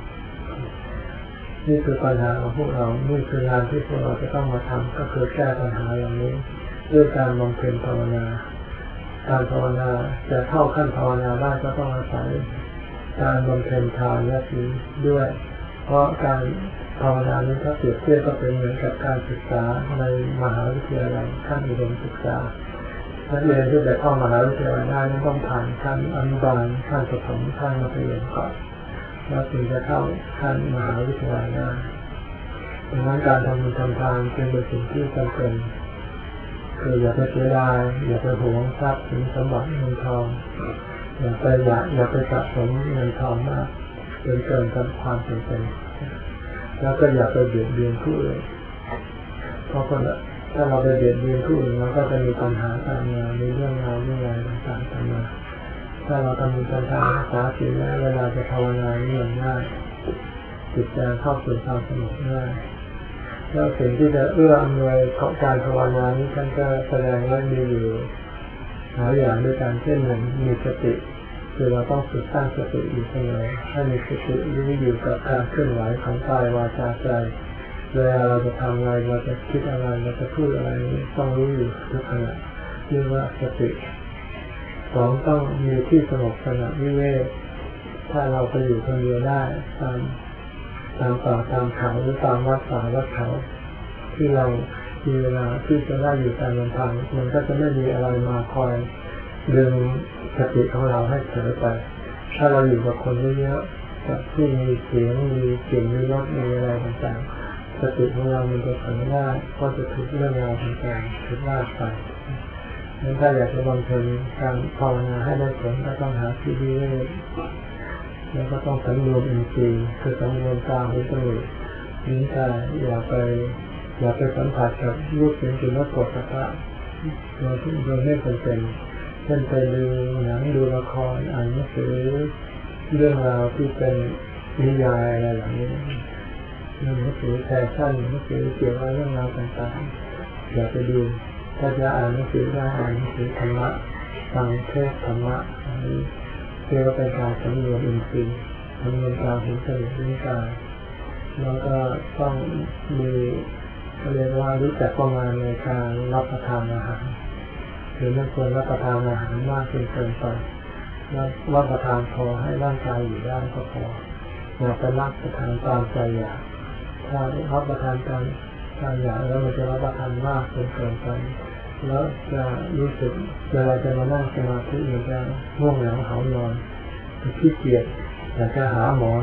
นี่คือปัญหาของพวกเรานี่คืองานที่พวกเราจะต้องมาทำก็คือแก้ปัญหาอย่างนี้ด้วยการบำเพ็ญภาวนาการภาวนาจะเข้าขั้นภาวนาได้ก็ต้องอาศัยการบำเพ็ญทานและศีลด้วยเพราะการภาวนานี้ถ้าเปรียบเทียบก็เป็นเหมือนกับการศึกษาในมหาวิทยาลัยขั้นอุดมศึกษานักเรียนที่จะเข้ามหาวิทยาลัยได้ต้องผ่านขั้นอนุบาลขั้นประถมขั้นมัธยมก่อนแล้วถึงจะเข้าขั้นมหาวิทยาลัยได้ดังนั้นการทำบุญทำทานเป็นสิ่งที่จำเป็นคืออย่าไปเสียดายอย่าไปหวงทรัพย์สินสมบัติเงินทองอย่าไปอยากอย่าไปสะสมเงินทองมากจนเกินความจำเป็นแล้วก็อย่าไปเบียดเบียนผู้อื่นเพราะคนถ้าเราไปเบียดเบียนผู้อื่นเราก็จะมีปัญหาตามมามีเรื่องราวเรื่องอะไรต่างๆตามมาถ้าเราทำบุญทำทานรักษาศีลแล้วเวลาจะภาวนานี่มันง่ายจิตใจเข้าสู่ความสงบง่ายแล้วสิ่งที่จะเอื้ออำนวยของการภาวนานี้ท่านก็แสดงว่ามีอยู่หลายอย่างด้วยกันเช่นหนึ่งมีสติคือเราต้องฝึกสร้างสติอยู่เสมอให้มีสติรู้อยู่กับการเคลื่อนไหวของกายวาจาใจเวลาเราจะทำอะไรเราจะคิดอะไรเราจะพูดอะไรต้องรู้อยู่ทุกขณะเรียกว่าสติสองต้องมีที่สงบสงัดวิเวกถ้าเราไปอยู่คนเดียวได้ตามตามป่าตามเขาหรือตามวัดป่าวัดเขาที่เรามีเวลาที่จะได้อยู่ตามลำพังมันก็จะไม่มีอะไรมาคอยดึงสติของเราให้เผลอไปถ้าเราอยู่กับคนเยอะๆกับที่มีเสียงมีกลิ่นมีรสมีอะไรต่างๆสติของเรามันจะเผลอได้ก็จะถูกเรื่องราวต่างๆถูกลากไปงั้นถ้าอยากจะบำเพ็ญการภาวนาให้ได้ผลก็ต้องหาที่วิเวกแล้วก็ต้องสำรวมอินทรีย์คือสำรวมตาหูจมูกลิ้นกายอย่าไปอย่าไปสัมผัสกับรูปเสียงกลิ่นรสโผฏฐัพพะโดยที่โดยไม่จำเป็นเช่นไปดูหนังดูละครอ่านหนังสือเรื่องราวที่เป็นนิยายอะไรเหล่านี้หนังสือแฟชั่นหนังสือเกี่ยวกับเรื่องราวต่างๆอย่าไปดูถ้าจะอ่านหนังสือก็อ่านหนังสือธรรมะฟังเทศธรรมะอันนี้เพื่อเป็นการสำรวมอินทรีย์สำรวมตาหูจมูกลิ้นกายแล้วก็ต้องมีเรียกว่ารู้จักประมาณในการรับประทานอาหารหรือไม่ควรรับประทานอาหารมากจนเกินไปรับประทานพอให้ร่างกายอยู่ได้ก็พออย่าไปรับประทานตามใจอยากถ้ารับประทานตามใจอยากแล้วมันจะรับประทานมากจนเกินไปแล้วจะรู้สึกเวลาจะมานั่งสมาธิมันจะง่วงเหงาหาวนอนขี้เกียจอยากจะหาหมอน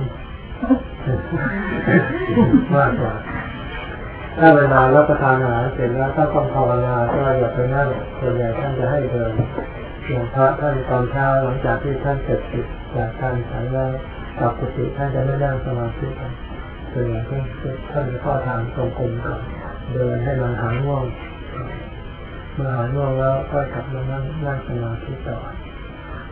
มากกว่าถ้าเวลารับประทานอาหารเสร็จแล้วถ้าต้องภาวนาก็อย่าไปนั่งส่วนใหญ่ท่านจะให้เดินอย่างพระท่านตอนเช้าหลังจากที่ท่านเสร็จกิจจากการฉันแล้วกลับกุฏิท่านจะไม่นั่งสมาธิกันส่วนใหญ่ท่านท่านจะเข้าทางตรงกลมก่อนเดินให้มันหายง่วงเมื่อหายง่วงแล้วก็กลับมานั่งนั่งสมาธิต่อ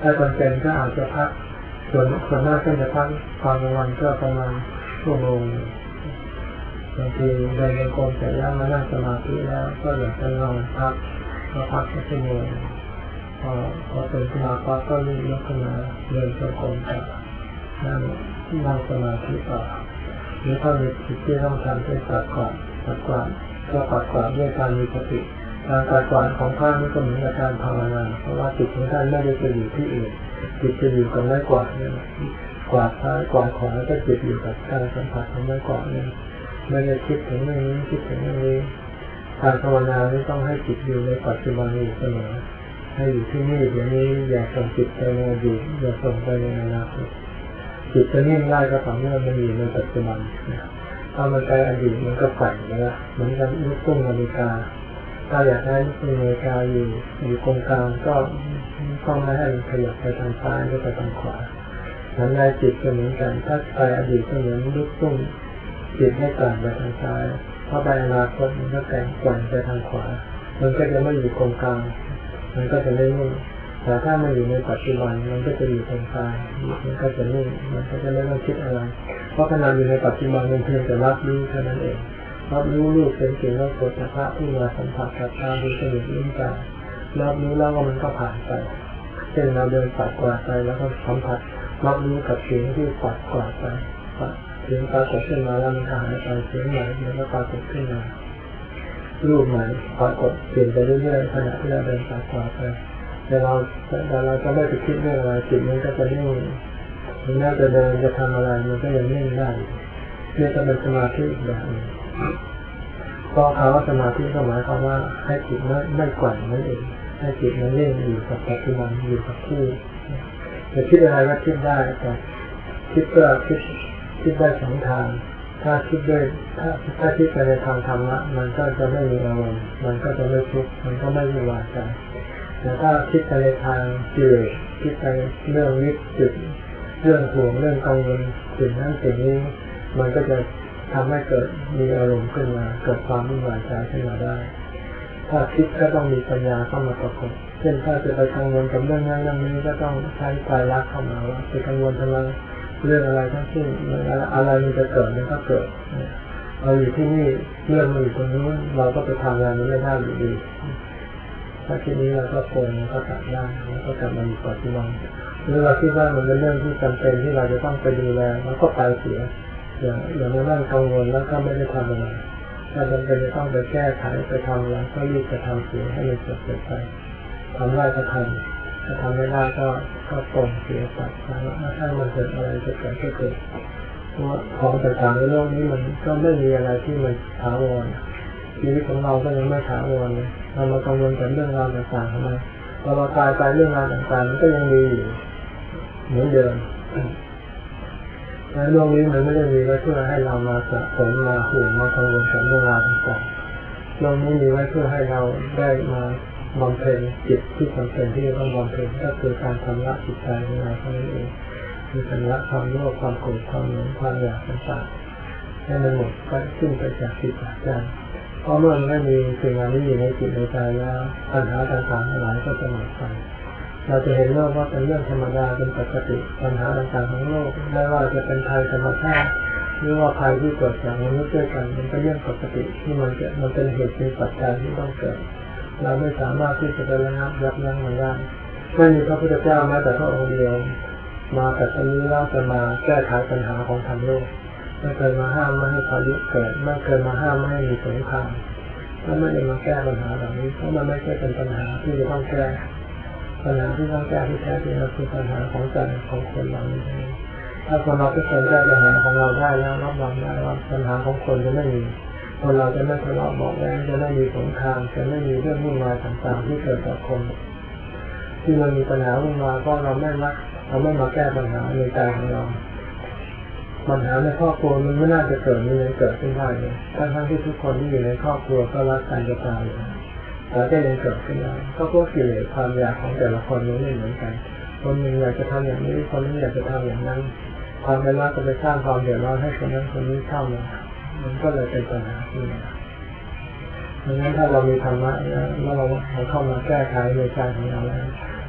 ถ้าจำเป็นก็อาจจะพักส่วนส่วนมากก็จะพักตอนกลางวันก็ประมาณชั่วโมงบางทีเดินจงกรมเสร็จแล้วมานั่งสมาธิแล้วก็อยากจะนอนพักก็พักแค่ชั่วโมงพอพอตื่นขึ้นมาปั๊บก็รีบลุกขึ้นมาเดินจงกรมต่อนั่งนั่งสมาธิต่อหรือถ้ามีกิจที่ต้องทำเช่นปัดกวาดปัดกวาดก็ปัดกวาดด้วยการมีสติการปัดกวาดของท่านนี่ก็เหมือนกับการภาวนาเพราะว่าจิตของท่านไม่ได้ไปอยู่ที่อื่นจิตจะอยู่กับไม้กวาดเนี่ยกวาดซ้ายกวาดขวาก็จิตอยู่กับการสัมผัสของไม้กวาดเนี่ยไม่ได้คิดถึงเรื่องนี้คิดถึงเรื่องนี้การภาวนานี่ต้องให้จิตอยู่ในปัจจุบันอยู่เสมอให้อยู่ที่นี่เดี๋ยวนี้อย่าส่งจิตไปในอดีตอย่าส่งไปในอนาคตจิตจะนิ่งได้ก็ต่อเมื่อมันอยู่ในปัจจุบันถ้ามันไปอดีตมันก็ฝันนะเหมือนกับลูกตุ้งนาฬิกาถ้าอยากให้ลูกตุ้งนาฬิกาอยู่อยู่ตรงกลางก็ต้องไม่ให้มันขยับไปทางซ้ายหรือไปทางขวานั้นในจิตก็เหมือนกันถ้าไปอดีตก็เหมือนลูกตุ้งจิตให้กลั่นไปทางซ้ายถ้าไปอนาคตมันก็แกว่งกลั่นไปทางขวามันก็จะไม่อยู่ตรงกลางมันก็จะไม่นิ่งแต่ถ้ามันอยู่ในปัจจุบันมันก็จะอยู่ตรงกลางมันก็จะนิ่งมันก็จะไม่ต้องคิดอะไรเพราะขณะอยู่ในปัจจุบันมันเพียงแต่รับรู้เท่านั้นเองรับรู้รูปเป็นสิ่งรอบตัวพระที่มาสัมผัสกับตาหูจมูกลิ้นกายรับรู้แล้วว่ามันก็ผ่านไปเช่นเราเดินปัดกวาดไปแล้วก็สัมผัสรับรู้กับเสียงที่ปัดกวาดไปเสียงปรากฏขึ้นมาแล้วมันก็หายไปเสียงใหม่แล้วก็ปรากฏขึ้นมารูปใหม่ปรากฏเปลี่ยนไปเรื่อยๆขณะที่เราเดินปัดกวาดไปแต่เราแต่เราจะไม่ไปคิดเรื่องอะไรจิตมันก็จะนิ่งมันน่าจะเดินจะทำอะไรมันก็ยังนิ่งได้นี่จะเป็นสมาธิแบบนึงก็คำว่าสมาธิก็หมายความว่าให้จิตไม่ไม่กลั่นนั่นเองให้จิตมันนิ่งอยู่กับปัจจุบันอยู่กับที่จะคิดอะไรก็คิดได้แต่คิดก็คิดคิดได้สองทางถ้าคิดด้วยถ้าถ้าคิดไปในทางธรรมะมันก็จะไม่มีอารมณ์มันก็จะไม่ทุกข์มันก็ไม่วุ่นวายใจแต่ถ้าคิดไปในทางกิเลสคิดไปเรื่องวิจิตรเรื่องห่วงเรื่องกังวลสิ่งนั้นสิ่งนี้มันก็จะทำให้เกิดมีอารมณ์ขึ้นมาเกิดความวุ่นวายใจขึ้นมาได้ถ้าคิดก็ต้องมีปัญญาเข้ามาประกอบเช่นถ้าจะไปกังวลกับเรื่องนั้นเรื่องนี้ก็ต้องใช้ไตรลักษณ์เข้ามาว่าจะกังวลทำไมเรื่องอะไรทั้งสิ้นอะไรมันจะเกิดมันก็เกิดเราอยู่ที่นี่เรื่องมันอยู่ตรงนู้นเราก็ไปทำงานมันไม่ได้อยู่ดีถ้าทีนี้เราก็โกงก็ตัดได้แล้วก็กลับมาอยู่ปัจจุบันหรือเราคิดว่ามันเป็นเรื่องที่จำเป็นที่เราจะต้องไปดูแลแล้วก็ไปเสียอย่าอย่ามานั่งกังวลแล้วก็ไม่ได้ทำอะไรถ้าจำเป็นจะต้องไปแก้ไขไปทำอะไรก็รีบไปทำเสียให้มันจบไปทำได้ก็ทำถ้าทำไม่ได้ก็ก็ตรงเสียไปแล้วถ้ามันเกิดอะไรจะเกิดก็เกิดเพราะของต่างๆในโลกนี้มันก็ไม่มีอะไรที่มันถาวรชีวิตของเราก็ยังไม่ถาวรเลยเรามากังวลกับเรื่องราวต่างๆทำไมพอเราตายไปเรื่องราวต่างๆมันก็ยังมีอยู่เหมือนเดิมในโลกนี้มันไม่ได้มีไว้เพื่อให้เรามาสะสมมาห่วงมากังวลกับเรื่องราวต่างๆโลกนี้มีไว้เพื่อให้เราได้มาบำเพ็ญจิตที่จำเป็นที่จะต้องบำเพ็ญก็คือการชำระจิตใจของเราเท่านั้นเองคือชำระความโลภความโกรธความหลงความอยากต่างๆให้มันหมดไปสิ้นไปจากจิตจากใจเพราะเมื่อมันไม่มีสิ่งเหล่านี้อยู่ในจิตในใจแล้วปัญหาต่างๆทั้งหลายก็จะหมดไปเราจะเห็นโลกว่าเป็นเรื่องธรรมดาเป็นปกติปัญหาต่างๆของโลกไม่ว่าจะเป็นภัยธรรมชาติหรือว่าภัยที่เกิดจากมนุษย์ด้วยกันมันเป็นเรื่องปกติที่มันจะมันเป็นเหตุเป็นปัจจัยที่ต้องเกิดเราไม่สามารถที่จะไประงับยับยั้งมันได้ไม่มีพระพุทธเจ้าแม้แต่พระองค์เดียวมาแต่ตอนนี้เราจะมาแก้ไขปัญหาของธรรมโลกไม่เคยมาห้ามไม่ให้พายุเกิดไม่เคยมาห้ามไม่ให้มีสงครามและไม่ได้มาแก้ปัญหาเหล่านี้เพราะมันไม่ใช่เป็นปัญหาที่จะต้องแก้ปัญหาที่ต้องแก้ที่แท้จริงก็คือปัญหาของใจของคนเรานี้ถ้าคนเราทุกคนแก้ปัญหาของเราได้แล้วรับรองได้ว่าปัญหาของคนจะไม่มีคนเราจะไม่ทะเลาะเบาะแว้งจะไม่มีสงครามจะไม่มีเรื่องวุ่นวายต่างๆที่เกิดจากคนที่มันมีปัญหาวุ่นวายก็เราไม่รักเราไม่มาแก้ปัญหาในใจของเราปัญหาในครอบครัวมันไม่น่าจะเกิดมันยังเกิดขึ้นได้เลยทั้งๆที่ทุกคนที่อยู่ในครอบครัวก็รักกันจะตายแต่ก็ยังเกิดขึ้นได้ก็เพราะกิเลสความอยากของแต่ละคนมันไม่เหมือนกันคนหนึ่งอยากจะทำอย่างนี้คนนึงอยากจะทำอย่างนั้นความไม่รักก็ไปสร้างความเดือดร้อนให้คนนั้นคนนี้เข้ามามันก็เลยเป็นปัญหาขึ้นมาดังนั้นถ้าเรามีธรรมะแล้วเราเข้ามาแก้ไขในใจของเราแล้ว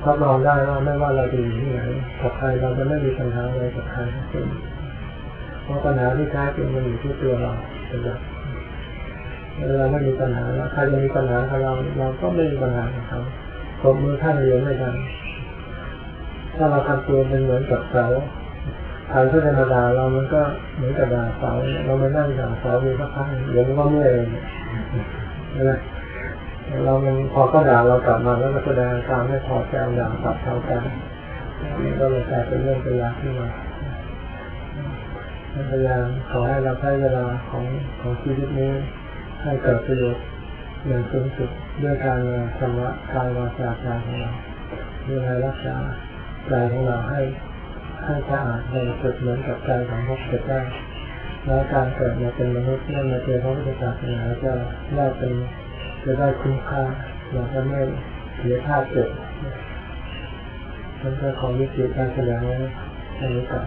รับรองได้ว่าไม่ว่าเราจะอยู่ที่ไหนกับใครเราจะไม่มีปัญหาอะไรกับใครทั้งสิ้นเพราะปัญหาที่แท้จริงมันอยู่ที่ตัวเราเป็นหลักเราไม่มีปัญหาแล้วใครจะมีปัญหากับเราเราก็ไม่มีปัญหากับเขาตบมือท่านเรียนไม่ทันถ้าเราทำตัวเป็นเหมือนกับเสาใครที่จะมาด่าเรามันก็เหมือนกับด่าเสาเราไม่นั่งด่าเสามีสักพักเดี๋ยวมันก็เมื่อยนะเรามันพอก็ด่าเรากลับมาแล้วก็แสดงความไม่พอใจด่าตัดเท่ากันนี่ก็เลยกลายเป็นเรื่องเป็นราวขึ้นมาพยายามขอให้เราใช้เวลาของของชีวิตนี้ให้เกิดประโยชน์อย่างสูงสุดด้วยการชำระกายวาจาใจของเราด้วยการรักษาใจของเราให้ให้สะอาดบริสุทธิ์เหมือนกับใจของพระพุทธเจ้าแล้วการเกิดมาเป็นมนุษย์เมื่อมาเจอพระพุทธศาสนาจะได้เป็นจะได้คุ้มค่าเราจะไม่เสียท่าเกิดฉันก็ขอยุติการแสดงไว้ในนี้ก่อน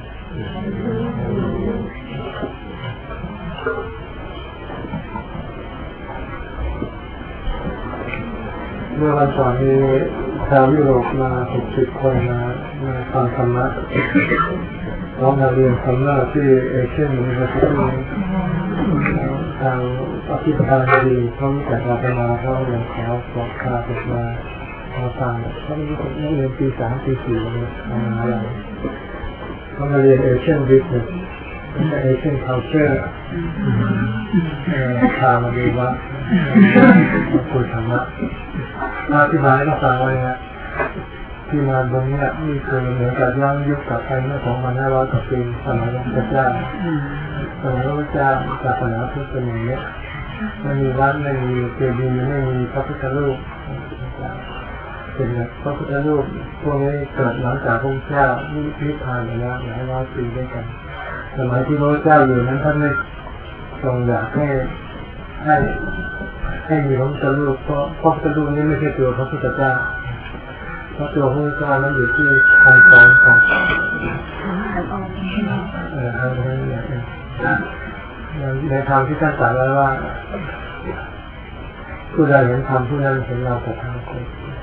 เมื่อวันก่อนมีชาวยุโรปมาหกสิบคนมามาฟังธรรมะร้องมาเรียนธรรมะที่เอเชียนยูนิเวอร์ซิตี้ทางอภิธานดีเขาจากอาตมาเขาอย่างขอขอคาติมามาฟังเขาไม่รู้นักเรียนปีสามปีสี่เลยทำงานอะไรเขามาเรียนเอเชียนบิสเนสเอเชียนคัลเจอร์พามาดูว่าคุยธรรมะมาที่บ้านก็ฟังไว้ฮะที่มาตรงนี้นี่คือเหมือนกับย้อนยุคกลับไปเมื่อสองพันห้าร้อยกว่าปีสมัยพระพุทธเจ้าสมัยพระพุทธเจ้าศาสนาพุทธเป็นอย่างนี้ไม่มีวัดไม่มีเจดีย์ไม่มีพระพุทธรูปเป็นแบบพระพุทธรูปพวกนี้เกิดหลังจากพระพุทธเจ้านิพพานไปแล้วหลายร้อยปีด้วยกันสมัยที่พระพุทธเจ้าอยู่นั้นท่านไม่ทรงอยากให้ให้ให้มีพระพุทธรูปเพราะพระพุทธรูปนี้ไม่ใช่ตัวพระพุทธเจ้าเพราะตัวพระพุทธเจ้านั้นอยู่ที่คำสอนของเอออะไรอย่างเงี้ยในธรรมที่ท่านตรัสไว้ว่าผู้ใดเห็นธรรมผู้นั้นเห็นเราแต่ทางคน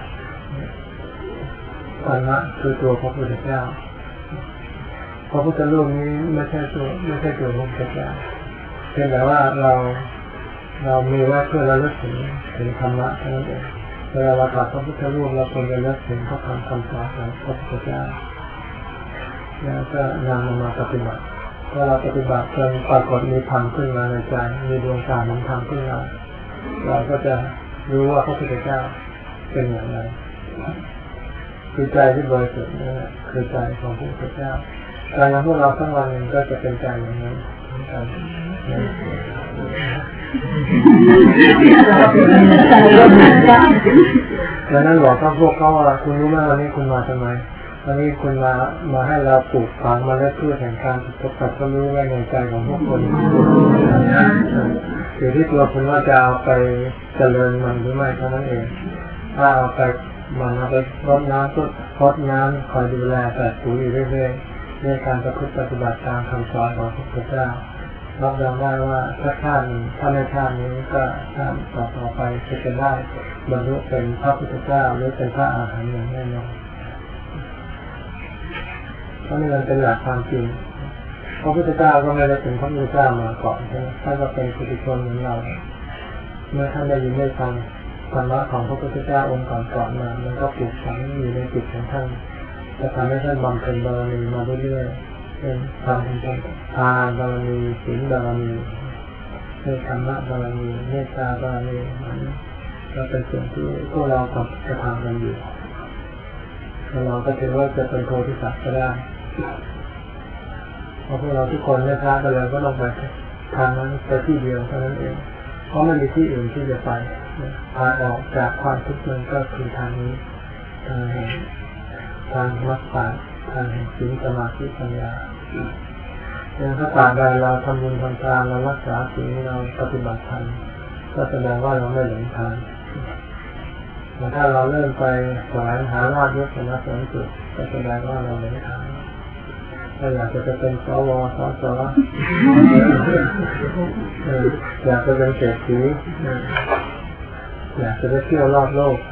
ธรรมะคือตัวพระพุทธเจ้าพระพุทธรูปนี้ไม่ใช่ตัวไม่ใช่ตัวพระพุทธเจ้าเพียงแต่ว่าเราเรามีไว้เพื่อระลึกถึงถึงธรรมะเท่านั้นเองเวลาเรากราบพระพุทธรูปเราควรจะระลึกถึงพระธรรมคำสอนของพระพุทธเจ้าแล้วก็นำมาปฏิบัติเมื่อเราปฏิบัติจนปรากฏมีธรรมขึ้นมาในใจมีดวงตาของธรรมขึ้นมาเราก็จะรู้ว่าพระพุทธเจ้าเป็นอย่างไรคือใจที่บริสุทธิ์นั่นแหละคือใจของพระพุทธเจ้าใจของพวกเราทั้งวันก็จะเป็นใจอย่างนั้นดังนั้นบอกกับพวกเขาว่าคุณรู้ไหมวันนี้คุณมาทำไมวันนี้คุณมามาให้เราปลูกฝังมาและพืชแห่งการศึกษาก็รู้ไว้ในใจของพวกคนอยู่ที่ตัวคุณว่าจะเอาไปเจริญมันหรือไม่เท่านั้นเองถ้าเอาไปมันเอาไปรดน้ำต้นรดน้ำคอยดูแลแต่ปุ๋ยอยู่เรื่อยๆในการประพฤติปฏิบัติตามคำสอนของพระพุทธเจ้ารับรองได้ว่าถ้าชาติถ้าในชาตินี้ก็ชาติต่อต่อไปจะเป็นได้บรรลุเป็นพระพุทธเจ้าหรือเป็นพระอรหันต์อย่างแน่นอนเพราะนี่มันเป็นหลักความจริงพระพุทธเจ้าก็ไม่ได้เป็นพระพุทธเจ้ามาก่อนใช่ไหมท่านก็เป็นปุถุชนเหมือนเราเมื่อท่านได้ยินได้ฟังธรรมะของพระพุทธเจ้าองค์ก่อนๆมามันก็ปลูกฝังอยู่ในจิตของท่านจะทำให้ท่านบำเพ็ญบารมีมาเรื่อยๆเป็นทำเป็นทานบารมีศีลบารมีเนคขมะบารมีเมตตาบารมีมันก็เป็นสิ่งที่พวกเรากระทำกันอยู่เราก็ถือว่าจะเป็นโพธิสัตว์ก็ได้เพราะพวกเราทุกคนไม่พลาดไปเลยก็ลงไปทางนั้นไปที่เดียวเท่านั้นเองเพราะไม่มีที่อื่นที่จะไปทางออกจากความทุกข์มันก็คือทางนี้ทางแห่งทางมรรคผลทางแห่งศีลสมาธิปัญญาอย่างถ้าตราบใดเราทำบุญทำทานเรารักษาศีลเราปฏิบัติธรรมก็แสดงว่าเราไม่หลงทางแต่ถ้าเราเริ่มไปแสวงหาลาภยศสรรเสริญสุขก็แสดงว่าเราหลงทางถ้าอยากจะเป็นสวสสอยากจะเป็นเศรษฐีอยากจะไปเที่ยวรอบโลก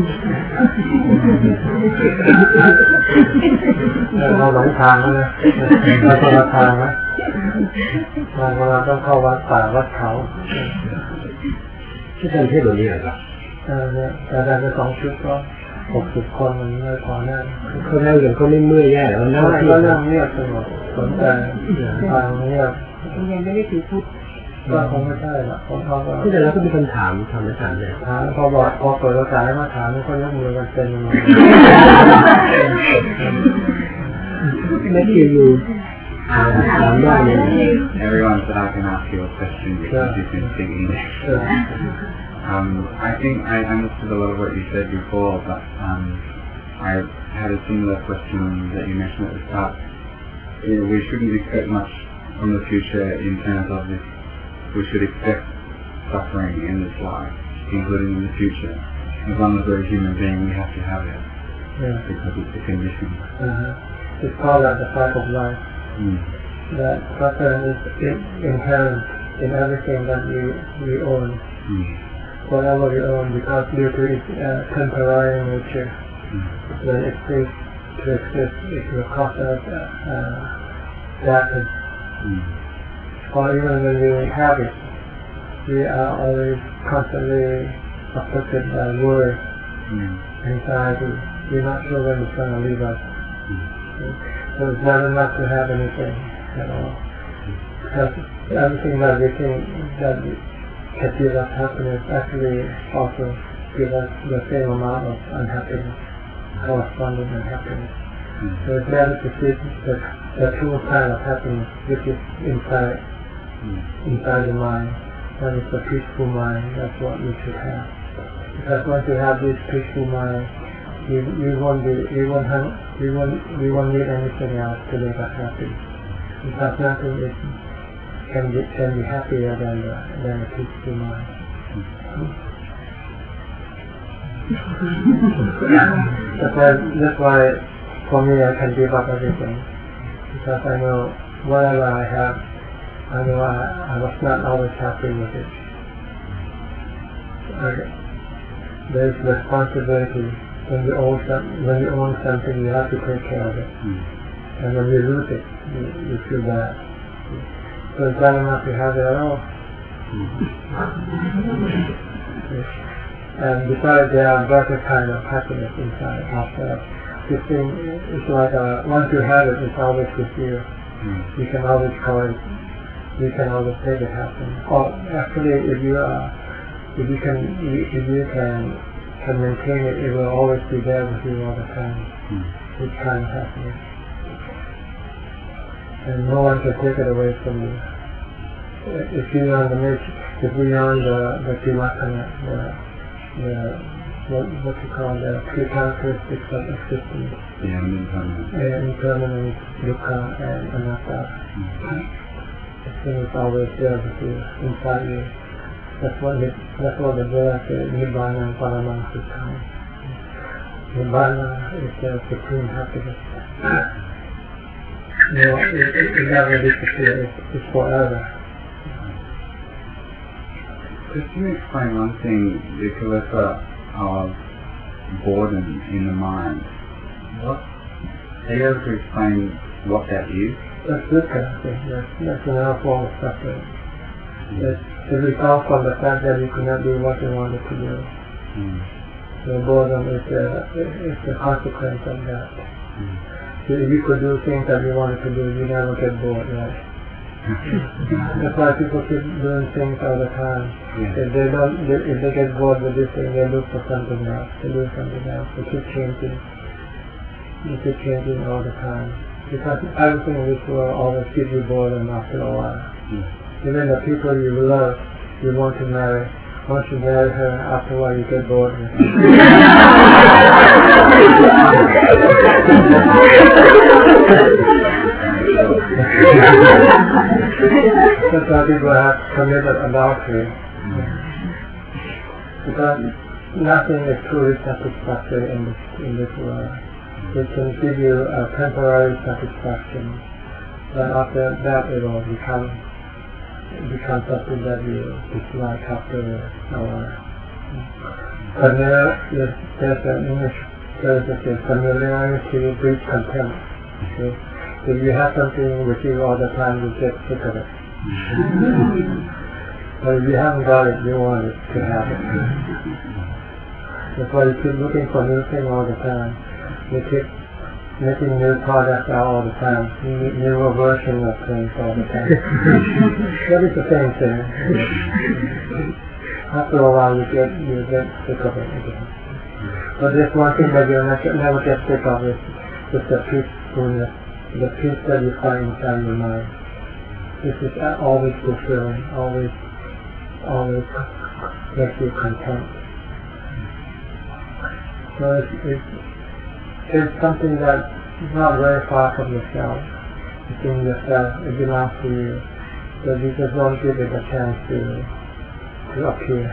เราหลงทางแล้วนะเราคนละทางนะบางคนเราต้องเข้าวัดป่าวัดเขาที่ท่านเทศแบบนี้เหรอครับเออเนี่ยแต่การจะสองชุดก็หกสิบคนมันไม่พอแน่เขานั่งอย่างเขาไม่เมื่อยแย่แล้วนั่งก็นั่งเงียบสงบสนใจฟังเงียบยังไม่ได้ถือพุทธก็คงไม่ใช่หรอกของเขาก็ที่แต่เราก็มีคนถามทำไม่ถามเลยถามพอบอกพอเปิดโอกาสให้มาถามก็ยกมือกันเต็มเลยไม่เกี่ยวอยู่ถามได้เลย Everyone said I can ask you a question because you can speak English. Um, I think I understood a lot of what you said before, but um, I had a similar question that you mentioned at the start. You know, we shouldn't expect much from the future in terms of this. We should accept suffering in this life, including in the future. As long as we're a human being, we have to have it, yeah. because it's a condition. Uh-huh. It's called like the fact of life. Mm. That suffering is inherent in everything that we, we own. Mm. Whatever we own, because due to its uh, temporary nature, mm. when it ceases to exist, it will cause us uh, darkness. Mm. Or even when we have it, we are always constantly affected by worry, mm. anxiety. We're not sure when it's going to leave us. Mm. So it's not enough to have anything at all. Because everything that we think that can give us happiness actually also give us the same amount of unhappiness, corresponding unhappiness. Mm. So it's better to see the, the true kind of happiness which is inside. Inside the mind, that is the peaceful mind. That's what we should have. Because once you have this peaceful mind, you you won't be you won't have you won't you won't need anything else to make us happy. Because nothing is can be can be happier than the than a peaceful mind. that's why that's why for me I can give up everything, because I know whatever I have. I know I, I was not always happy with it. There is responsibility. When you own some, when you own something, you have to take care of it. Mm. And when you lose it, you, you feel bad. So it's not enough to have it at all. Mm. And besides, there are better kind of happiness inside ourselves. This thing is like a, once you have it, it's always with you. Mm. You can always call it. You can always make it happen. Or actually, if you are, if you can, if you can, can maintain it, it will always be there with you all the time. Mm. This kind of happiness, and no one can take it away from you. If you are the nature, if we are the the Timakana, the the what what you call the three characteristics of existence. Yeah, impermanent. Yeah, impermanent, dukkha, and anatta. Mm. The thing is always there with you, inside you. That's what it, that's what the Buddha said, Nibbana and Paramang Sukham. Nibbana is the supreme happiness. You know, it, it, it never disappears, it's, it's forever. Could you explain one thing, the Kalipha of boredom in the mind? What? Are you able to explain what that is? That's dukkha, I think. That's, that's another form of suffering. Mm. That's the result from the fact that you could not do what you wanted to do. Mm. So boredom is the, is the consequence of that. Mm. So if you could do things that you wanted to do, you never get bored, right? That's why people keep doing things all the time. Yeah. If they don't, if they get bored with this thing, they look for something else. They do something else. They keep changing. They keep changing all the time. Because everything in this world always gives you boredom after a while. Mm. Even the people you love, you want to marry, once you marry her, after a while you get bored with her. That's why people have committed adultery. Mm. Because nothing is truly satisfactory in this, in this world. It can give you a temporary satisfaction, but after that it will become become something that you dislike after a while. But there, there's, there's an English phrase that says familiarity breeds contempt. Okay? If you have something with you all the time, you get sick of it. But if you haven't got it, you want it to have it. That's why you keep looking for new things all the time. You keep making new products out all the time, new, newer versions of things all the time. That is the same thing. After a while, you get you get sick of it again. But there's one thing that you'll never, never get sick of is just the peacefulness, the peace that you find inside your mind. This is always fulfilling, always, always makes you content. So it's, it's, it's something that's not very far from yourself. It's in yourself, it belongs to you. So you just don't give it a chance to, to appear.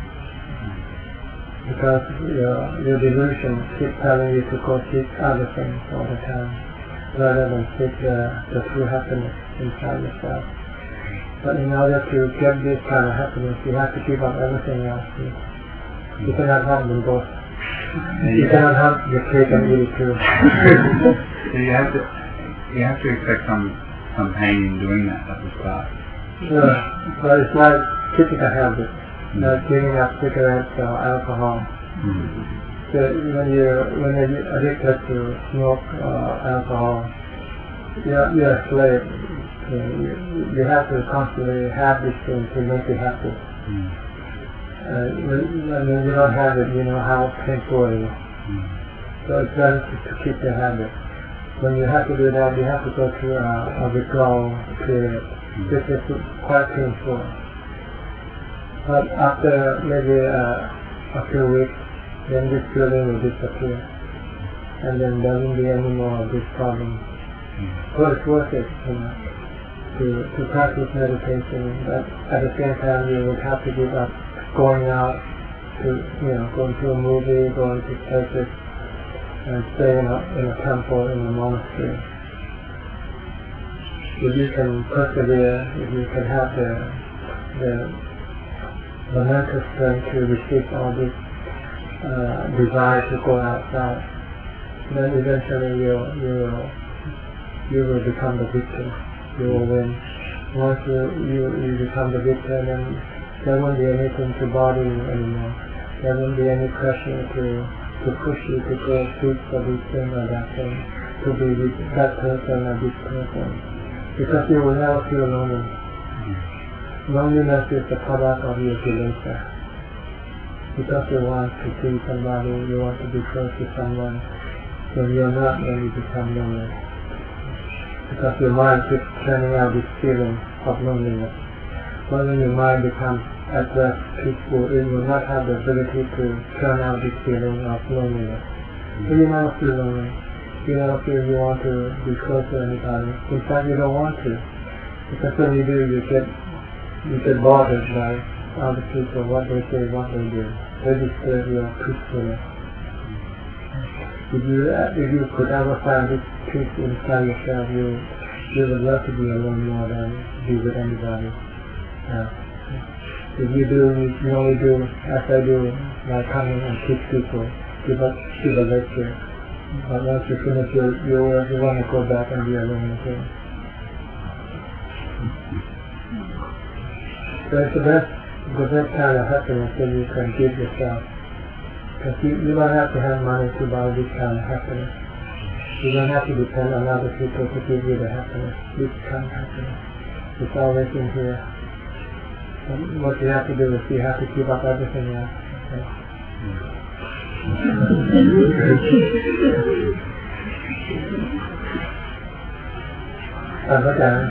Because your, your delusion keeps telling you to go seek other things all the time, rather than seek the, the true happiness inside yourself. But in order to get this kind of happiness, you have to give up everything else. You, you cannot have them both. You cannot have your cake and eat it too. So you have to, you have to expect some, some pain in doing that at the start. Sure, but it's like keeping a habit, mm. like giving up cigarettes or alcohol. Mm. So when you when you're addicted to smoke or alcohol, you're you're a slave. You, you, you have to constantly have this thing to make you happy. Mm. Uh, when, when you don't have it, you know how painful it is. Mm. So it's better to, to keep the habit. When you have to do that, you have to go through a, a withdrawal period. Mm. This is quite painful. But after maybe uh, a few weeks, then this feeling will disappear. And then there won't be any more of this problem. Mm. So it's worth it, you know, to, to practice meditation. But at the same time, you would have to give up going out to, you know, going to a movie, going to places, and staying in a, in a temple, in a monastery. If you can persevere, if you can have the, the, the mental strength to resist all this uh, desire to go outside, then eventually you you will you will become the victor. You will win. Once you you, you become the victor, then there won't be anything to bother you anymore. There won't be any pressure to, to push you to go seek for this thing or that thing, to be with that person or this person. Because you will never feel lonely. Mm-hmm. Loneliness is the product of your kilesa. Because you want to see somebody, you want to be close to someone, when you're not, then you become lonely. Because your mind keeps turning out this feeling of loneliness. But when your mind becomes at rest, peaceful, it will not have the ability to turn out this feeling of loneliness. Mm-hmm. So you never feel lonely. You never feel you want to be close to anybody. In fact, you don't want to. Because when you do, you get you get bothered by other people, what they say, what they do. They disturb your peacefulness. If you if you could ever find this peace inside yourself, you you would love to be alone more than be with anybody. Uh, if you do, you only do as I do, like coming and teach people, give a, give a lecture. But once you finish your, your work, you want to go back and be alone again. So it's the best, the best kind of happiness that you can give yourself. Because you, you don't have to have money to buy this kind of happiness. You don't have to depend on other people to give you the happiness, this kind of happiness. It's always in here. And what you have to do is you have to give up everything else. Okay? I got that.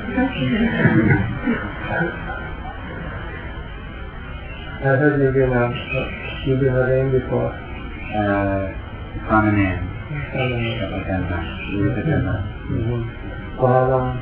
I heard you've been um, you've been ordained before. Uh, from an end. Mm-hmm. For how long?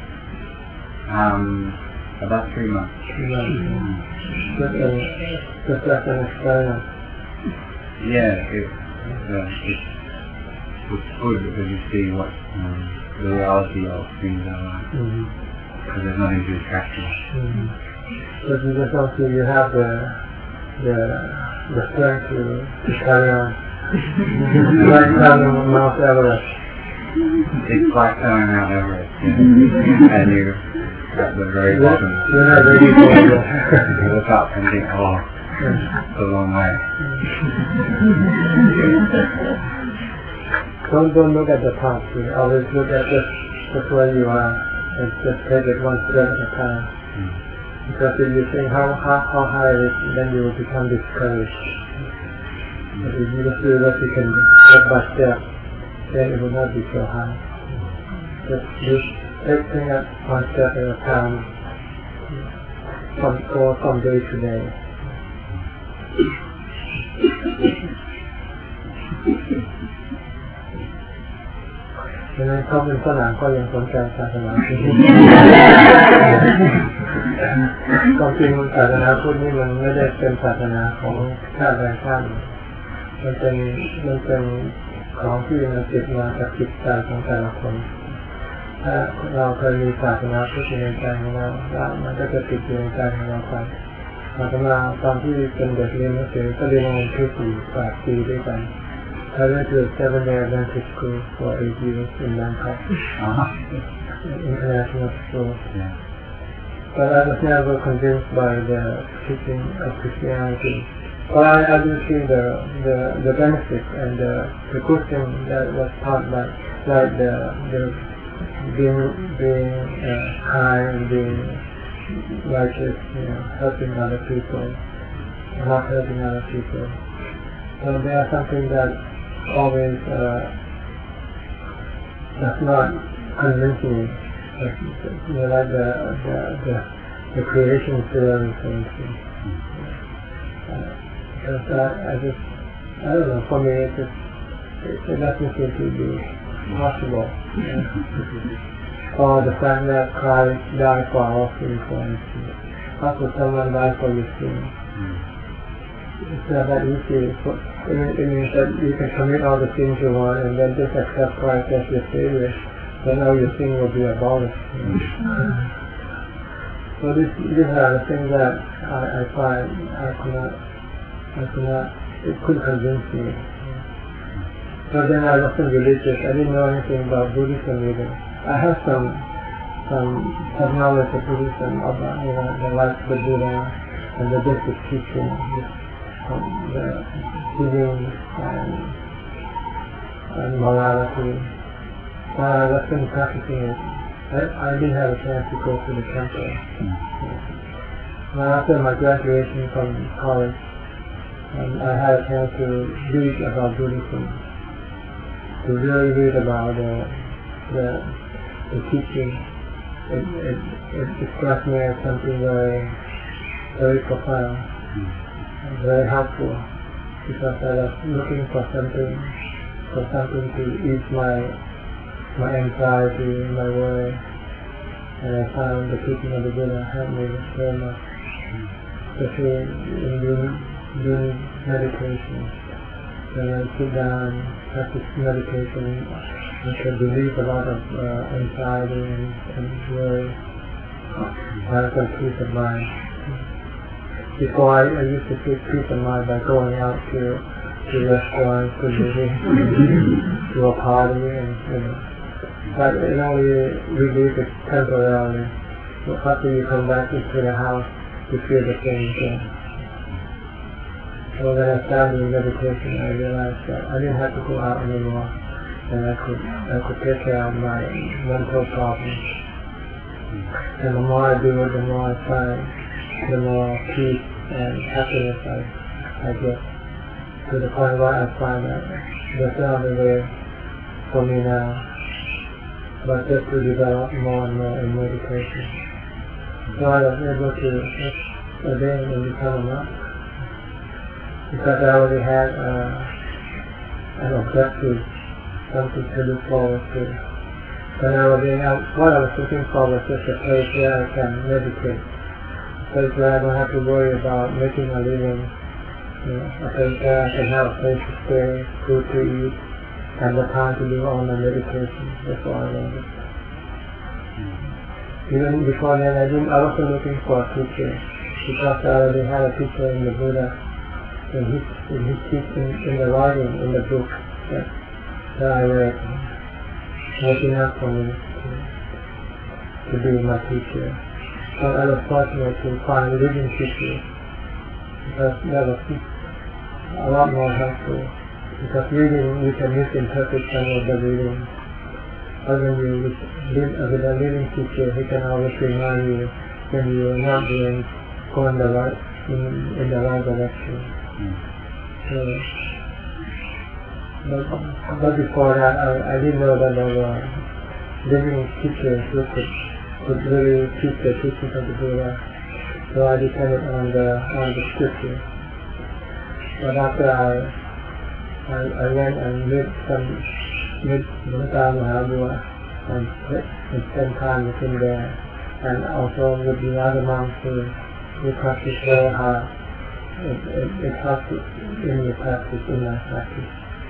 Um, about three months. Three months. Mm-hmm. Just, a, just like an experiment. Yeah, it, uh, it was good because you see what um, the reality of things are like. Mm-hmm. Because there's nothing to attract you. Mm-hmm. But you just don't see you have the the the strength to, to carry on. Like climbing Mount Everest. It's like climbing Mount Everest, yeah. And you at the very bottom. You're not ready for it. You look up and think, oh, it's a long way. Don't don't look at the top. You always look at just just where you are, and just take it one step at a time. Mm. Because if you think how how how high it is, then you will become discouraged. But if you just do what you can do, step by step, then it will not be so high. Just just take things up one step at a time, from or from day to day.ดังนั้นเขาเป็นฝรั่งก็ยังสนใจศาสนาพุทธความจริงศาสนาพุทธนี่มันไม่ได้เป็นศาสนาของชาติใดชาติหนึ่งมันเป็นมันเป็นของที่มันติดมาจากจิตใจของแต่ละคนถ้าเราเคยมีศาสนาพุทธในใจของเราแล้วมันก็จะติดอยู่ในใจของเราไปอาตมาตอนที่เป็นเด็กเรียนหนังสือก็เรียนโรงเรียนที่สี่แปดปีด้วยกันI went to a seven-day Adventist school for eight years in Bangkok, uh-huh. International school. Yeah. But I was never convinced by the teaching of Christianity. But I, I do see the the the benefits and the the good thing that was taught by like the the being being uh, kind, being righteous, you know, helping other people, not hurting other people. So there are something that always uh, does not convince me. You know, like the the the, the creation theory, for instance. Uh, because I, I just I don't know. For me, it just it, it doesn't seem to be possible. You know? Or the fact that Christ died for our sins, for instance. How could someone die for your sins? It's not that easy. It means that you can commit all the sins you want and then just accept Christ as your Savior. Then all your sin will be abolished. Mm-hmm. So this, these are the things that I, I find I could not, I could not, it could convince me. So then I wasn't religious. I didn't know anything about Buddhism either. I have some, some, some knowledge of Buddhism about, you know, the life of the Buddha and the basic teaching. Um, the healing and, and morality. But I wasn't practicing it. I, I didn't have a chance to go to the temple. Mm-hmm. After my graduation from college, um, I had a chance to read about Buddhism, to really read about the the, the teaching. It, it, it struck me as something very, very profound. Mm-hmm. Very helpful, because I was looking for something, for something to ease my my anxiety, my worry, and I found the teaching of the Buddha helped me very much, especially in doing, doing meditation. When I sit down and practice meditation, I can relieve a lot of uh, anxiety and, and worry, and some peace of mind. Before I, I used to feel peace of mind by going out to to restaurants, to movies, to a party, and you know. But it only relieves it temporarily. So after you come back into the house, you feel the same thing. So when I started meditation, I realized that I didn't have to go out anymore, and I could I could take care of my mental problems. And the more I do it, the more I find, the more peace and happiness I, I get, to the point where I find that there's no other way for me now but just to develop more and more in meditation. So I was able to just obey and become a monk because I already had uh, an objective, something to look forward to. When I was being out, what I was looking for was just a place where I can meditate. Place where I don't have to worry about making a living, you know, a place where I can have a place to stay, food to eat, and the time to do all my meditation. That's all I wanted. Mm-hmm. Even before then, I didn't. I wasn't looking for a teacher because I already had a teacher in the Buddha. in his in his in, in the writing in the book that, that I read was enough for me to, to be my teacher. But I was fortunate to find a living teacher because that was a lot more helpful. Because reading you can misinterpret some of the reading. But when you live with a living teacher, he can always remind you when you are not doing going the right in, in the right direction. Mm. So, but, but before that, I, I didn't know that there were living teachers who could, could really teach the teachings of the Buddha. So I depended on the on the scripture. But after I I, I went and met some with Bhutta Mahabua and, and spent time with him there, and also with the other monks who who practice very hard. It, it, it helps in the practice, in my practice.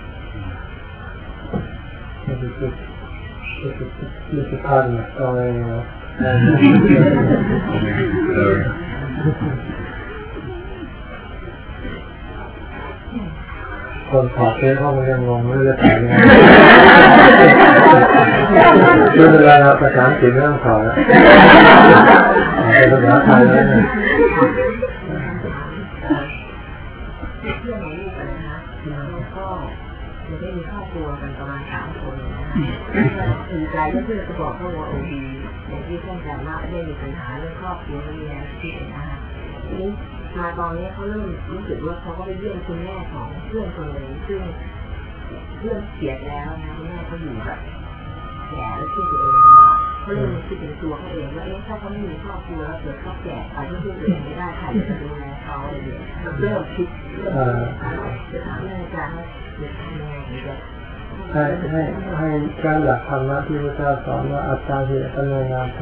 This is this, this is this is part of my story, you know.คนถอดเสื้อเข้ามายังงงไม่รู้จะถอดยังไงคือเวลาเราประสานจิตไม่ต้องถอดแล้วเป็นภาษาไทยแล้วเนี่ยเพื่อนของลูกกันนะคะแล้วก็จะได้มีครอบครัวกันประมาณสามคนนะคะตื่นใจเพื่อนก็บอกว่าโอ้ดีอย่างที่ท่านอาจารย์ว่าได้มีปัญหาเรื่องครอบครัวเรื่องอะไรที่เป็นนะคะทีนี้มาตอนนี้เขาเริ่มรู้สึกว่าเขาก็ไปเยี่ยมคุณแม่ของเพื่อนคนหนึ่งซึ่งเพื่อนเสียแล้วนะคุณแม่เขาอยู่แบบแก่แล้วช่วยตัวเองว่าเขาเริ่มคิดถึงตัวเขาเองว่าเอ๊ะถ้าเขาไม่มีครอบครัวแล้วเกิดเขาแก่อาจจะช่วยตัวเองไม่ได้ใครจะดูแลเขาอะไรอย่างเงี้ยเริ่มคิดเริ่มจะถามแม่อาจารย์ว่าจะทำยังไงดีจะให้ให้ให้การหลักธรรมะที่พระเจ้าสอนว่าอัตตาหิอัตโนนาโถ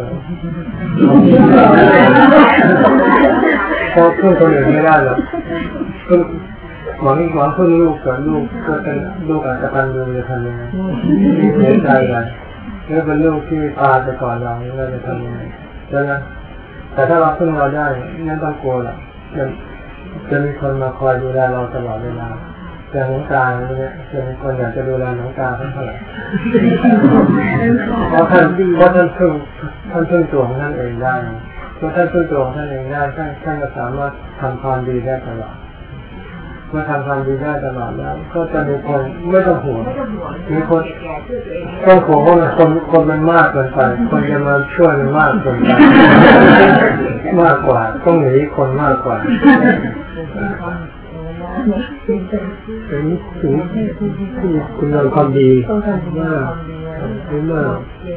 พอพึ่งคนอื่นไม่ได้หรอกพึ่งหวังหวังพึ่งลูกกับลูกก็เป็นลูกอาจจะตันดูจะทำยังไงเสียใจกันแล้วเป็นลูกที่ตายไปก่อนเราเราจะทำยังไงใช่ไหมแต่ถ้าเราพึ่งเราได้ไม่ต้องกลัวหรอกจะจะมีคนมาคอยดูแลเราตลอดเวลาอย่างหลวงตาเนี่ยจะมีคนอยากจะดูแลหลวงตาทั้งเท่าไหร่เพราะท่านเพราะท่านพึ่งท่านพึ่งตัวของท่านเองได้เพราะท่านพึ่งตัวของท่านเองได้ท่านท่านก็สามารถทำความดีได้ตลอดเมื่อทำความดีได้ตลอดแล้วก็จะมีคนไม่ต้องห่วงมีคนต้องห่วงเพราะคนคนมันมากเกินไปคนจะมาช่วยมันมากเกินไปมากกว่าต้องหนีคนมากกว่าเป็นถึงที่คุณงามความดีมากมาก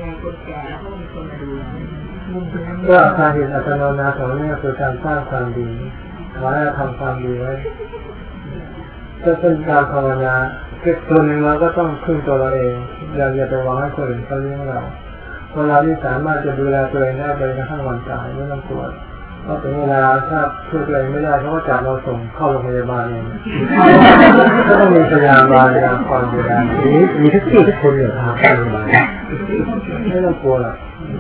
ก็การเห็นอัตโนนาโถเนี่ยคือการสร้างความดีขอให้ทำความดีไว้ถ้าเป็นการภาวนาตัวหนึ่งเราก็ต้องพึ่งตัวเราเองอย่าอย่าไปหวังให้คนอื่นเขาเลี้ยงเราเวลาที่สามารถจะดูแลตัวเองได้ไปกระทั่งวันตายไม่ต้องกลัวเพราะถึงเวลาถ้าช่วยตัวเองไม่ได้เขาก็จับเราส่งเข้าโรงพยาบาลเองก็ต้องมีพยาบาลในการคอยดูแลมีมีทุกที่ทุกคนอยู่ทางโรงพยาบาลไม่ต้องกลัวหรอก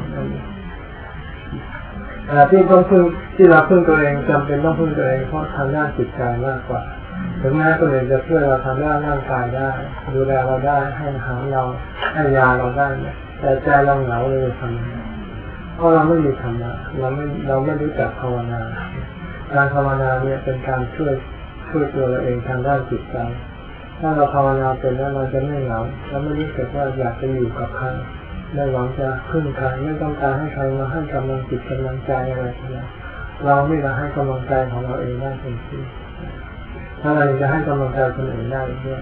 แต่ที่ต้องพึ่งที่เราพึ่งตัวเองจำเป็นต้องพึ่งตัวเองเพราะทางด้านจิตใจมากกว่าถึงแม้คนอื่นจะช่วยเราทางด้านร่างกายได้ดูแลเราได้ให้อาหารเราให้ยาเราได้แต่ใจเราเหงาเลยทำไงเพราะเราไม่มีธรรมะเราไม่เราไม่รู้จักภาวนาการภาวนาเนี่ยเป็นการช่วยช่วยตัวเราเองทางด้านจิตใจถ้าเราภาวนาเป็นแล้วเราจะไม่เหงาเราไม่รู้สึกว่าอยากจะอยู่กับใครไม่หวังจะพึ่งใครไม่ต้องการให้ใครมาให้กำลังจิตกำลังใจอะไรทั้งนั้นเราไม่ได้ให้กำลังใจของเราเองได้จริงๆถ้าเราจะให้กำลังใจคนอื่นได้ด้วย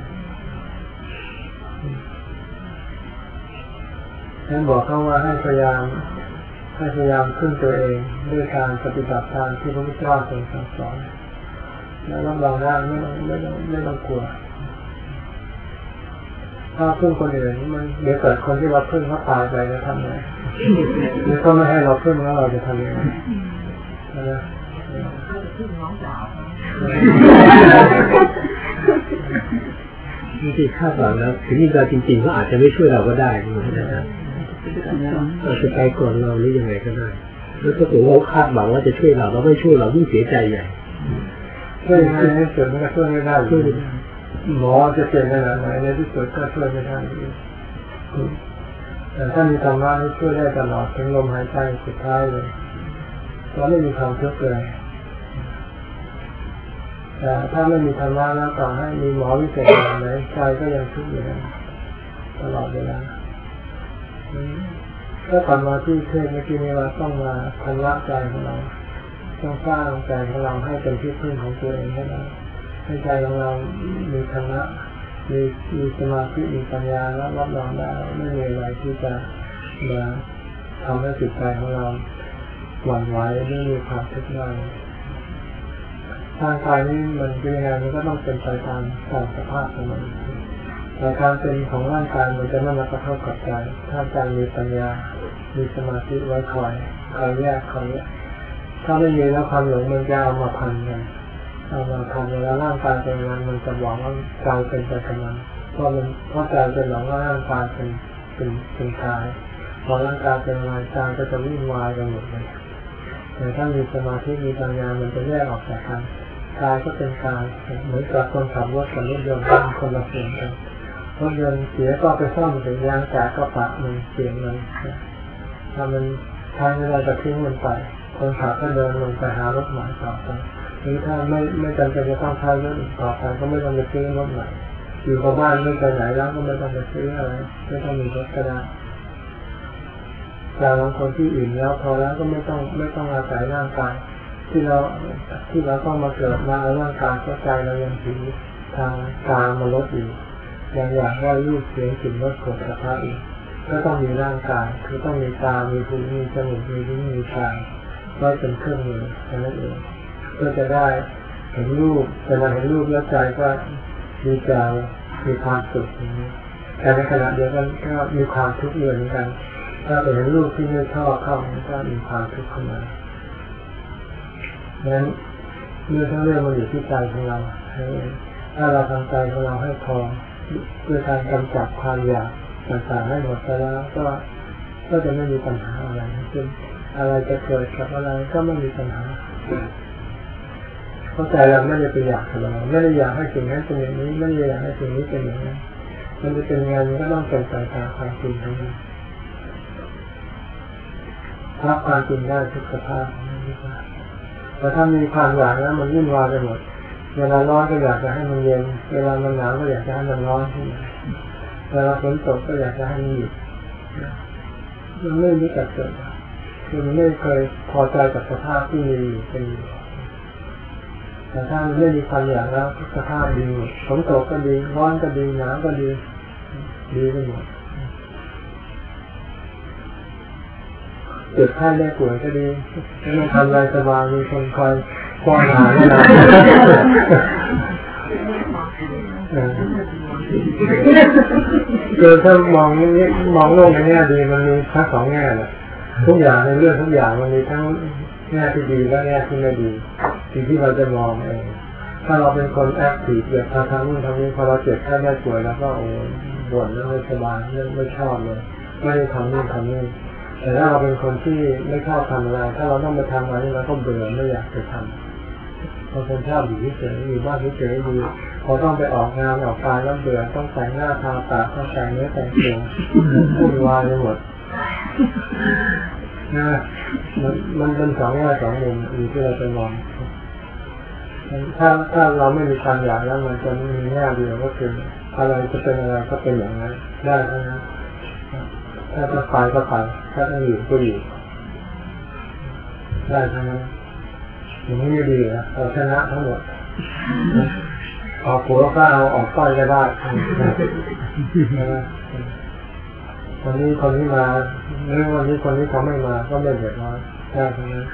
ฉันบอกเขาว่าให้พยายามให้พยายามพึ่งตัวเองด้วยการปฏิบัติตามที่พระพุทธเจ้าทรงสั่งสอนแล้วรับรองได้ไม่ต้องไม่ต้องไม่ต้องกลัวถ้าพึ่งคนอื่นมันเดี๋ยวเกิดคนที่เราพึ่งเขาตายไปจะทำไงหรือเขาไม่ให้เราพึ่งแล้วเราจะทำยังไงนะพึ่งน้องสาวบางทีคาดหวังแล้วถึงเราจริงๆก็อาจจะไม่ช่วยเราก็ได้นะครับอาจจะไปก่อนเราหรือยังไงก็ได้แล้วถ้าเกิดเราคาดหวังว่าจะช่วยเราเราไม่ช่วยเรายิ่งเสียใจใหญ่ช่วยในที่สุดมันก็ช่วยไม่ได้หมอจะเก่งขนาดไหนในที่สุดก็ช่วยไม่ได้แต่ถ้ามีธรรมะนี่ช่วยได้ตลอดถึงลมหายใจสุดท้ายเลยเราไม่มีความทุกข์เลยแต่ถ้าไม่มีธรรมะแล้วต่อให้มีหมอวิเศษอย่างไหนใจก็ยังทุกข์อยู่ตลอดเวลาก็กลับมาที่เทศเมื่อกี้นี้ว่าต้องมาชำระใจของเราต้องสร้างใจของเราให้เป็นที่พึ่งของตัวเองให้ได้ให้ใจของเรามีธรรมะมีมีสมาธิมีปัญญาแล้วรับรองได้ไม่มีอะไรที่จะมาทำให้จิตใจของเราหวั่นไหวไม่มีความทุกข์ได้ทางกายนี้มันเป็นยังไงมันก็ต้องเป็นไปตามตามสภาพของมันแต่การเป็นของร่างกายมันจะไม่มากระทบกับใจถ้าใจมีปัญญามีสมาธิไว้คอยคอยแยกคอยแยกถ้าไม่มีแล้วความหลงมันจะเอามาพันกันเอามาพันเวลาร่างกายเป็นงานมันจะบอกว่าใจเป็นไปกับมันเพราะมันเพราะใจเป็นหลงว่าร่างกายเป็นเป็นเป็นกายพอร่างกายเป็นงานใจก็จะวุ่นวายไปหมดเลยแต่ถ้ามีสมาธิมีปัญญามันจะแยกออกจากกันกายก็เป็นกายเหมือนกับคนขับรถกับรถยนต์เป็นคนละส่วนกันรถยนต์เสียก็ไปซ่อมถึงยางแตกก็ปะมันเสียมันถ้ามันใช้ไม่ได้ก็ทิ้งมันไปคนขับก็เดินลงไปหารถใหม่ต่อไปหรือถ้าไม่ไม่จำเป็นจะต้องใช้รถต่อไปก็ไม่ต้องไปซื้อรถใหม่อยู่กับบ้านไม่ไปไหนแล้วก็ไม่ต้องไปซื้ออะไรไม่ต้องมีรถก็ได้แต่บางคนที่อื่นแล้วพอแล้วก็ไม่ต้องไม่ต้องอาศัยร่างกายที่เราที่เราต้องมาเกิดมาเอาร่างกายเข้าใจเรายังถือทางตามาลดอยู่อย่างอย่างว่ารูปเสียงกลิ่นรสโผฏฐัพพะอีกก็ต้องมีร่างกายคือต้องมีตามีหูมีจมูกมีลิ้นมีกายไว้เป็นเครื่องมือแค่นั้นเองเพื่อจะได้เห็นรูปแต่มาเห็นรูปแล้วใจก็มีใจมีความสุขอย่างนี้แต่ในขณะเดียวกันก็มีความทุกข์เหมือนกันถ้าเห็นรูปที่ไม่ชอบเข้าก็มีความทุกข์ขึ้นมาดังนั้นเรื่องทั้งเรื่องมันอยู่ที่ใจของเราถ้าเราทำใจของเราให้พอด้วยการกำจัดความอยากต่างๆให้หมดไปแล้วก็ก็จะไม่มีปัญหาอะไรซึ่งอะไรจะเกิดกับอะไรก็ไม่มีปัญหาเพราะใจเราไม่ได้ไปอยากอะไรไม่ได้อยากให้สิ่งนั้นเป็นอย่างนี้ไม่ได้อยากให้สิ่งนี้เป็นอย่างนั้นมันจะเป็นงานมันก็ต้องเป็นไปตามความจริงทั้งนั้นรับความจริงได้ทุกสภาพแต่ถ้ามีความอยากแล้วมันวุ่นวายไปหมดเวลาร้อนก็อยากจะให้มันเย็นเวลามันหนาวก็อยากจะให้มันร้อนขึ้นเวลาฝนตกก็อยากจะให้มันหยุดมันไม่รู้จักเกิดคือมันไม่เคยพอใจกับสภาพที่มีอยู่เป็นอยู่แต่ถ้ามันไม่มีความอยากแล้วสภาพดีฝนตกก็ดีร้อนก็ดีหนาวก็ดีดีไปหมดเกิดไข้ได้ป่วยก็ดีไม่ทำอะไรสบายมีคนคอยป้อนอาหารให้เราคือถ้ามองนี้มองโลกในแง่ดีมันมีทั้งสองแง่แหละทุกอย่างในเรื่องทุกอย่างมันมีทั้งแง่ที่ดีและแง่ที่ไม่ดีสิ่งที่เราจะมองเองถ้าเราเป็นคนแอคทีฟเกี่ยวกับทางนู้นทางนี้พอเราเจ็บแค่ได้ป่วยแล้วก็โอ้บ่นแล้วไม่สบายไม่ชอบเลยไม่ได้ทำนู่นทำนี่แต่ถ้าเราเป็นคนที่ไม่ชอบทำอะไรถ้าเราต้องไปทำอะไรเราก็เบื่อไม่อยากไปทำบางคนชอบอยู่เฉยๆอยู่บ้านเฉยๆอยู่พอต้องไปออกงานออกการแล้วเบื่อต้องแต่งหน้าทาปากต้องแต่งเนื้อแต่งตัววุ่นวายไปหมดนะมันมันเป็นสองแง่สองมุมอยู่ที่เราไปมองถ้าถ้าเราไม่มีความอยากแล้วมันจะมีแง่เดียวก็คืออะไรจะเป็นอะไรก็เป็นอย่างนั้นได้เท่านั้นถ้าจะไปก็ไปถ้าจะอยู่ก็อยู่ได้เท่านั้นอย่างนี้ดีนะเราชนะทั้งหมดออกหัวก็เอาออกก้อยก็ได้วันนี้คนนี้มาหรือวันนี้คนนี้เขาไม่มาก็ไม่เดือดร้อนได้เท่านั้น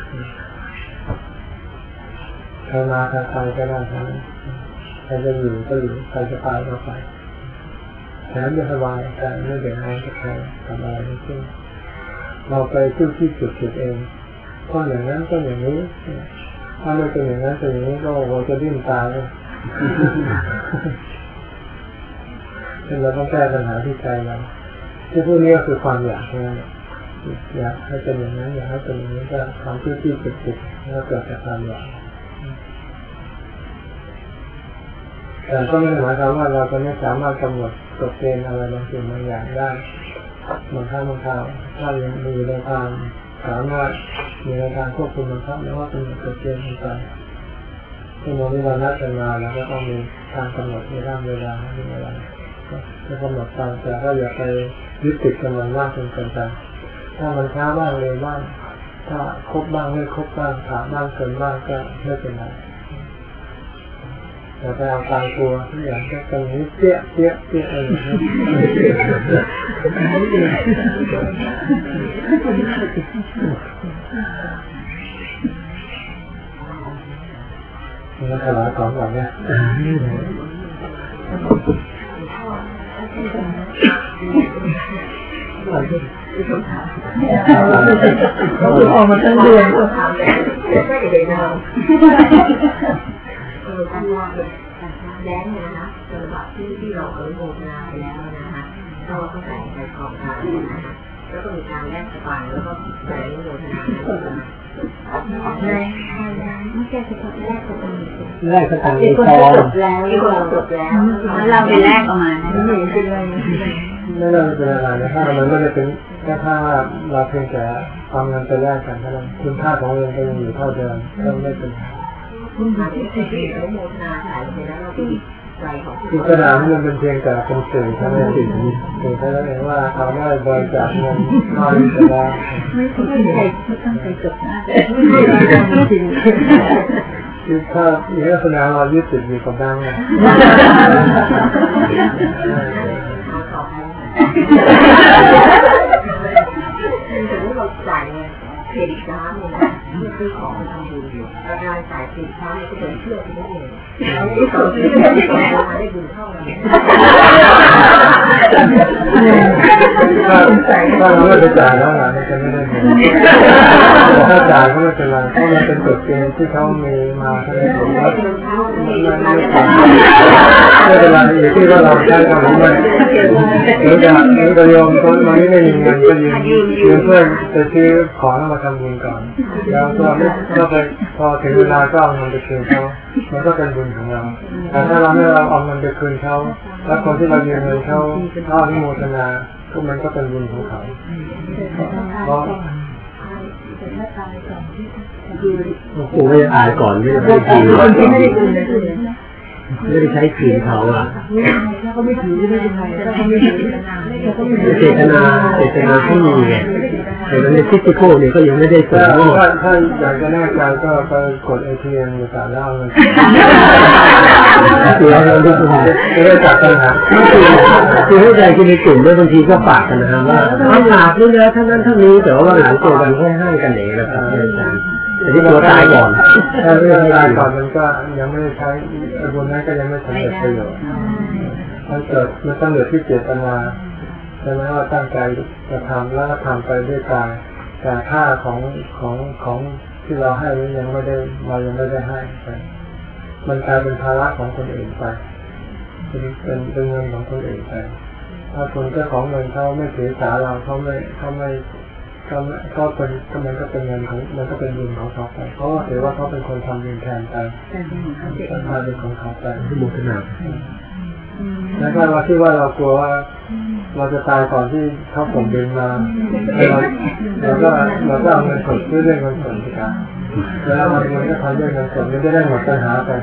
ใครมาใครไปก็ได้เท่านั้นใครจะอยู่ก็อยู่ใครจะไปก็ไปแถมจะสบายแต่ไม่เดือดร้อนกับใครทำอะไรทั้งสิ้นเราไปที่ที่จุดจุดเองก็อย่างนั้นก็อย่างนี้ถ้าไม่เป็นอย่างนั้นเป็นอย่างนี้ก็เราจะดิ้นตายเลยเราต้องแก้ปัญหาที่ใจเราที่พวกนี้ก็คือความอยากนั่นแหละอยากให้เป็นอย่างนั้นอยากให้เป็นอย่างนี้ก็ความที่ที่จุดจุดแล้วเกิดจากความอยากแต่ก็ไม่ได้หมายความว่าเราจะไม่สามารถกำหนดกฎเกณฑ์อะไรบางสิ่งบางอย่างได้บางครั้งบางคราวถ้ายังมีในทางสามารถมีในทางควบคุมบังคับแล้วว่ากำหนดกฎเกณฑ์ต่างๆที่โมที่เรานัดกันมาแล้วก็ต้องมีทางกำหนดในด้านเวลาในเวลาก็กำหนดตามแต่ก็อย่าไปยึดติดกับมันมากจนเกินไปถ้ามันช้าบ้างเร็วบ้างถ้าครบบ้างไม่ครบบ้างขาดบ้างเกินบ้างก็ไม่เป็นไรแต่ไปเอาตามตัวทุกอย่างก็ตรงนี้เตี้ยเตี้ยเตี้ยอะไรอย่างนี้มันขลาดของแบบนี้เขาออกมาทั้งเดือนก็ทำเลยไม่ได้เลยนะเออการว่าแดนเนี่ยนะคะจังหวะที่ที่เราเออโมนาไปแล้วนะคะเราก็ใส่ไปกองการนะคะแล้วก็มีการแลกสปายแล้วก็ใส่โมนาแรงไม่ใช่สปายแลกสปายแรกก็ต่างมีมีคนฟองจบแล้วมีคนจบแล้วแล้วเราไปแลกออกมาไม่เห็นเป็นไรไม่ได้เป็นอะไรนะถ้ามันไม่ได้เป็นแค่ถ้าเราเพียงแต่เอาเงินไปแลกกันเท่านั้นคุณค่าของเงินก็ยังอยู่เท่าเดิมก็ไม่เป็นคุณค่าที่เป็นที่โมนาขายไปแล้วเราไปใจของที่กระดาษมันเป็นเพียงแต่เป็นสื่อเท่านั้นเองสื่อเท่านั้นเองว่าเขาได้บริจาคเงินน้อยแต่ว่าไม่ใช่ใจไม่ตั้งใจจบนะคือถ้ามีลักษณะเรายึดติดอยู่กับดังเนี่ยสมมติเราจ่ายเงินเครดิตการ์ดเนี่ยนะเพื่อซื้อของทำบุญอยู่รายจ่ายสินค้าก็เป็นเชื่อที่ไม่เองเราไม่ต่อซื้อที่ต่อมาได้บุญเท่ากันถ้าถ้าเราไม่ไปจ่ายแล้วนะมันจะไม่ได้บุญถ้าจ่ายก็ไม่เป็นไรเพราะมันเป็นกฎเกณฑ์ที่เขามีมาทั้งหมดแล้วไม่ไม่เป็นไรอยู่ที่ว่าเราใช้กันหรือไม่หรือจะหรือจะยอมคนมันไม่มีเงินก็ยืมยืมเพื่อจะซื้อของมาทำบุญก่อนแล้วก็ก็ไปพอถึงเวลาก็เอาเงินไปคืนเขามันก็เป็นบุญของเราแต่ถ้าเราไม่เราเอาเงินไปคืนเขาแล้วคนที่เรายืมเงินเขาเขาอนุโมทนาก็มันก็เป็นบุญของเขาเพราะกูไม่อายก่อนไม่ได้คืนคนที่ไม่ได้คืนเลยไม่ได้ใช้คืนเขาอ่ะถ้าเขาไม่ถือจะได้ยังไงถ้าเขาไม่ถือเจตนาเจตนาที่มีไงแต่ในฟิสิกอลเนี่ยก็ยังไม่ได้ส่งถ้าถ้าอยากจะแน่ใจก็ไปกด เอ ที เอ็ม อยู่แต่แล้วเงินคือเราดูจะได้จัดปัญหาคือให้ใจกินในกลุ่มด้วยบางทีก็ฝากกันนะว่าถ้าฝากนี่นะท่านั้นเท่านี้แต่ว่าหลังเจอกันให้ให้กันเองนะครับอาจารย์แต่ที่เราตายก่อนถ้าเรื่องตายก่อนมันก็ยังไม่ได้ใช้บุญนั้นก็ยังไม่สำเร็จประโยชน์มันเกิดมันต้องเหลือที่เจตนาใช่ไหมว่าตั้งใจจะทำแล้วก็ทำไปด้วยกายแต่ค่าของของของที่เราให้นี้ยังไม่ได้เรายังไม่ได้ให้ไปมันกลายเป็นภาระของคนอื่นไปเป็นเป็นเป็นเงินของคนอื่นไปถ้าคนเจ้าของเงินเขาไม่ถือสาเราเขาไม่เขาไม่ก็ก็เป็นก็มันก็เป็นเงินของมันก็เป็นบุญของเขาไปเพราะว่าถือว่าเขาเป็นคนทำบุญแทนไปเป็นภาระของเขาไปที่มุขนาดแล้วก็เราที่ว่าเรากลัวว่าเราจะตายก่อนที่เขาผมดึงมาเราเราก็เราก็เอาเงินสดซื้อเรื่องเงินสดสิครับแล้วเราเงินก็ทำเรื่องเงินสดมันจะได้หมดปัญหาไป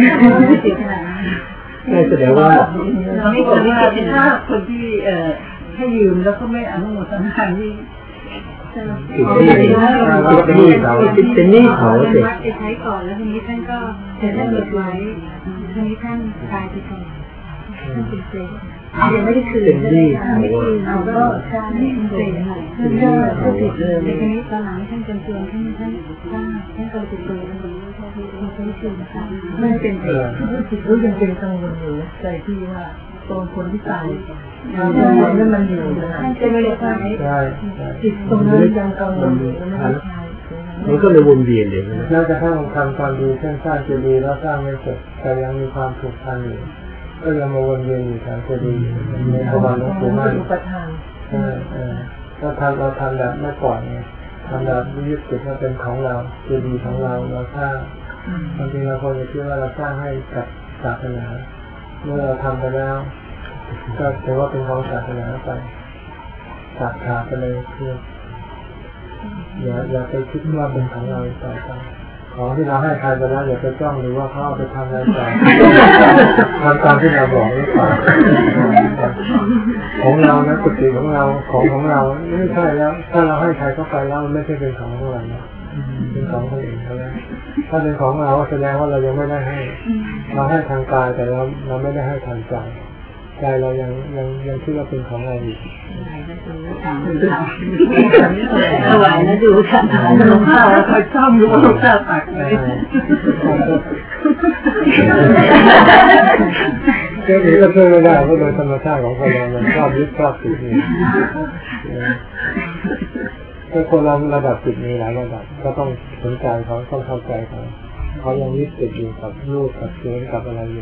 นี่แสดงว่าไม่เกิดว่าถ้าคนที่เอ่อให้ยืมแล้วก็ไม่อนุโมทนานี่ติดหนี้ติดหนี้เขาติดหนี้เขาเสร็จไปใช้ก่อนแล้วทีนี้ท่านก็จะได้เก็บไว้ทีนี้ท่านตายไปก่อนท่านเป็นเศษยังไม่ได้คืนเป็นหนี้เขาเอาก็ใช่เป็นเศษท่านก็ก็ติดเลยในทีนี้ตอนหลังท่านจำเป็นท่านท่านท่านท่านก็ติดตัวมันไม่ใช่ที่เราไม่คืนค่ะไม่เป็นเศษรู้ยังเป็นกังวลอยู่ใจที่ว่าตัวคนที่ตายนั่นมันอยู่นะจะไม่ได้ใช้จิตตรงนั้นยังกังวลอยู่ไม่ได้ใช้มันก็เลยวนเวียนเลยนะแล้วจะถ้าทำความดีเช่นสร้างเจดีย์แล้วสร้างไม่เสร็จแต่ยังมีความผูกพันอยู่ก็ยังมาวนเวียนอยู่แถวเจดีย์ในภาวะหลวงปู่มั่นใช่เราทำเราทำแบบไม่ปล่อยไงทำแบบยึดติดว่าเป็นของเราเจดีย์ของเราเราสร้างบางทีเราควรจะคิดว่าเราสร้างให้กับศาสนาเมื่อเราทำไปแล้วก็ถือว่าเป็นของศาสนาไปตัดขาดไปเลยคืออย่าอย่าไปคิดว่าเป็นของเราต่อไปของที่เราให้ใครไปแล้วอย่าไปจ้องหรือว่าเขาเอาไปทำอะไรต่อทำตามที่เราบอกหรือเปล่าของเรานะกุฏิของเราของของเราไม่ใช่แล้วถ้าเราให้ใครเข้าไปแล้วมันไม่ใช่เป็นของของเราเป็นของคนอื่นเขาแล้วถ้าเป็นของเราแสดงว่าเรายังไม่ได้ให้เราให้ทางกายแต่เราเราไม่ได้ให้ทางใจใจเรายังยังยังคิดว่าเป็นของเราอยู่ถวายนะดูค่ะหลวงพ่อคอยซ่อมดูหลวงพ่อตักเลยเรื่องนี้ก็ช่วยไม่ได้เพราะโดยธรรมชาติของคนเรามันชอบยึดชอบติดนี่ถ้าคนเราระดับจิตมีหลายระดับก็ต้องสนใจเขาต้องเข้าใจเขาเขายังยึดติดอยู่กับรูปกับเสียงกับอะไรอยู่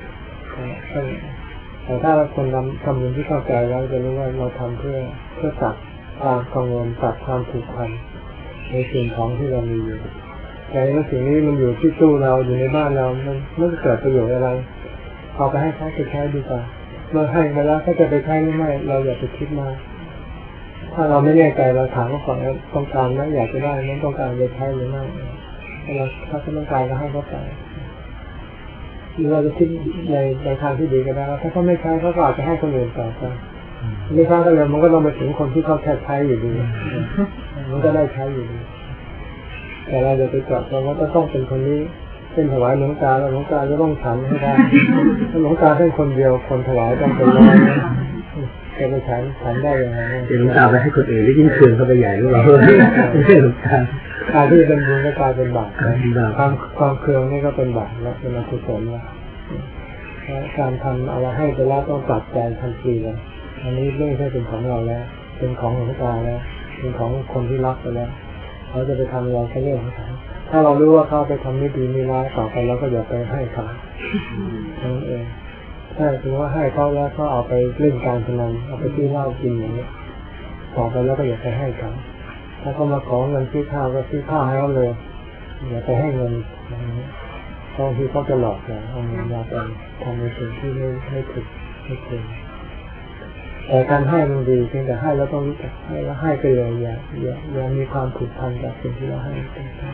แต่ถ้าคนทำทำอย่างที่เข้าใจแล้วจะรู้ว่าเราทำเพื่อเพื่อตัดความกังวลตัดความผูกพันในสิ่งของที่เรามีอยู่แต่ในสิ่งนี้มันอยู่ที่ตู้เราอยู่ในบ้านเรามันไม่เกิดประโยชน์อะไรเอาไปให้เขาไปใช้ดีกว่าเมื่อให้ไปแล้วเขาจะไปใช้หรือไม่เราอย่าไปคิดมากถ้าเราไม่แน่ใจเราถามเขาก่อนว่าต้องการไหมอยากจะได้นั้นต้องการจะใช้หรือไม่ถ้าเราถ้าเขาต้องการก็ให้เขาไปหรือเราจะคิดในในทางที่ดีก็ได้ถ้าเขาไม่ใช้เขาก็อาจจะให้คนอื่นต่อไปไม่ใช่ก็เลยมันก็ต้องไปถึงคนที่เขาแค่ใช้อยู่ดีมันก็ได้ใช้อยู่ดีแต่เราจะไปเจาะจงว่าต้องเป็นคนนี้เป็นถวายหลวงตาแล้วหลวงตาจะต้องฉันให้ได้หลวงตาแค่คนเดียวคนถวายต้องเป็นร้อยจะไปฉันฉันได้ยังไงหลวงตาไปให้คนอื่นได้ยิ่งคืนเข้าไปใหญ่หรือเปล่าไม่ใช่หลวงตาการที่เป็นบุญก็กลายเป็นบาปความความเคืองนี่ก็เป็นบาปแล้วเป็นอกุศลแล้วการทำอะไรให้ไปแล้วต้องตัดใจทันทีเลยอันนี้ไม่ใช่เป็นของเราแล้วเป็นของหลวงตาแล้วเป็นของคนที่รักไปแล้วเขาจะไปทำอะไรก็เรื่องของเขาถ้าเรารู้ว่าเขาไปทำไม่ดีไม่ร้ายต่อไปเราก็อย่าไปให้เขานั่นเองถ้าถือว่าให้เขาแล้วก็เอาไปเล่นการพนันเอาไปซื้อเหล้ากินอย่างนี้ต่อไปแล้วก็อย่าไปให้เขาถ้าเขามาขอเงินซื้อข้าวก็ซื้อข้าวให้เขาเลยอย่าไปให้เงินบางทีเขาจะหลอกเราเอาเงินเราไปทำในสิ่งที่ไม่ไม่ถูกไม่ควรแต่การให้มันดีเพียงแต่ให้แล้วต้องรู้จักให้แล้วให้ไปเลยอย่าอย่าอย่ามีความผูกพันกับสิ่งที่เราให้เป็นต้น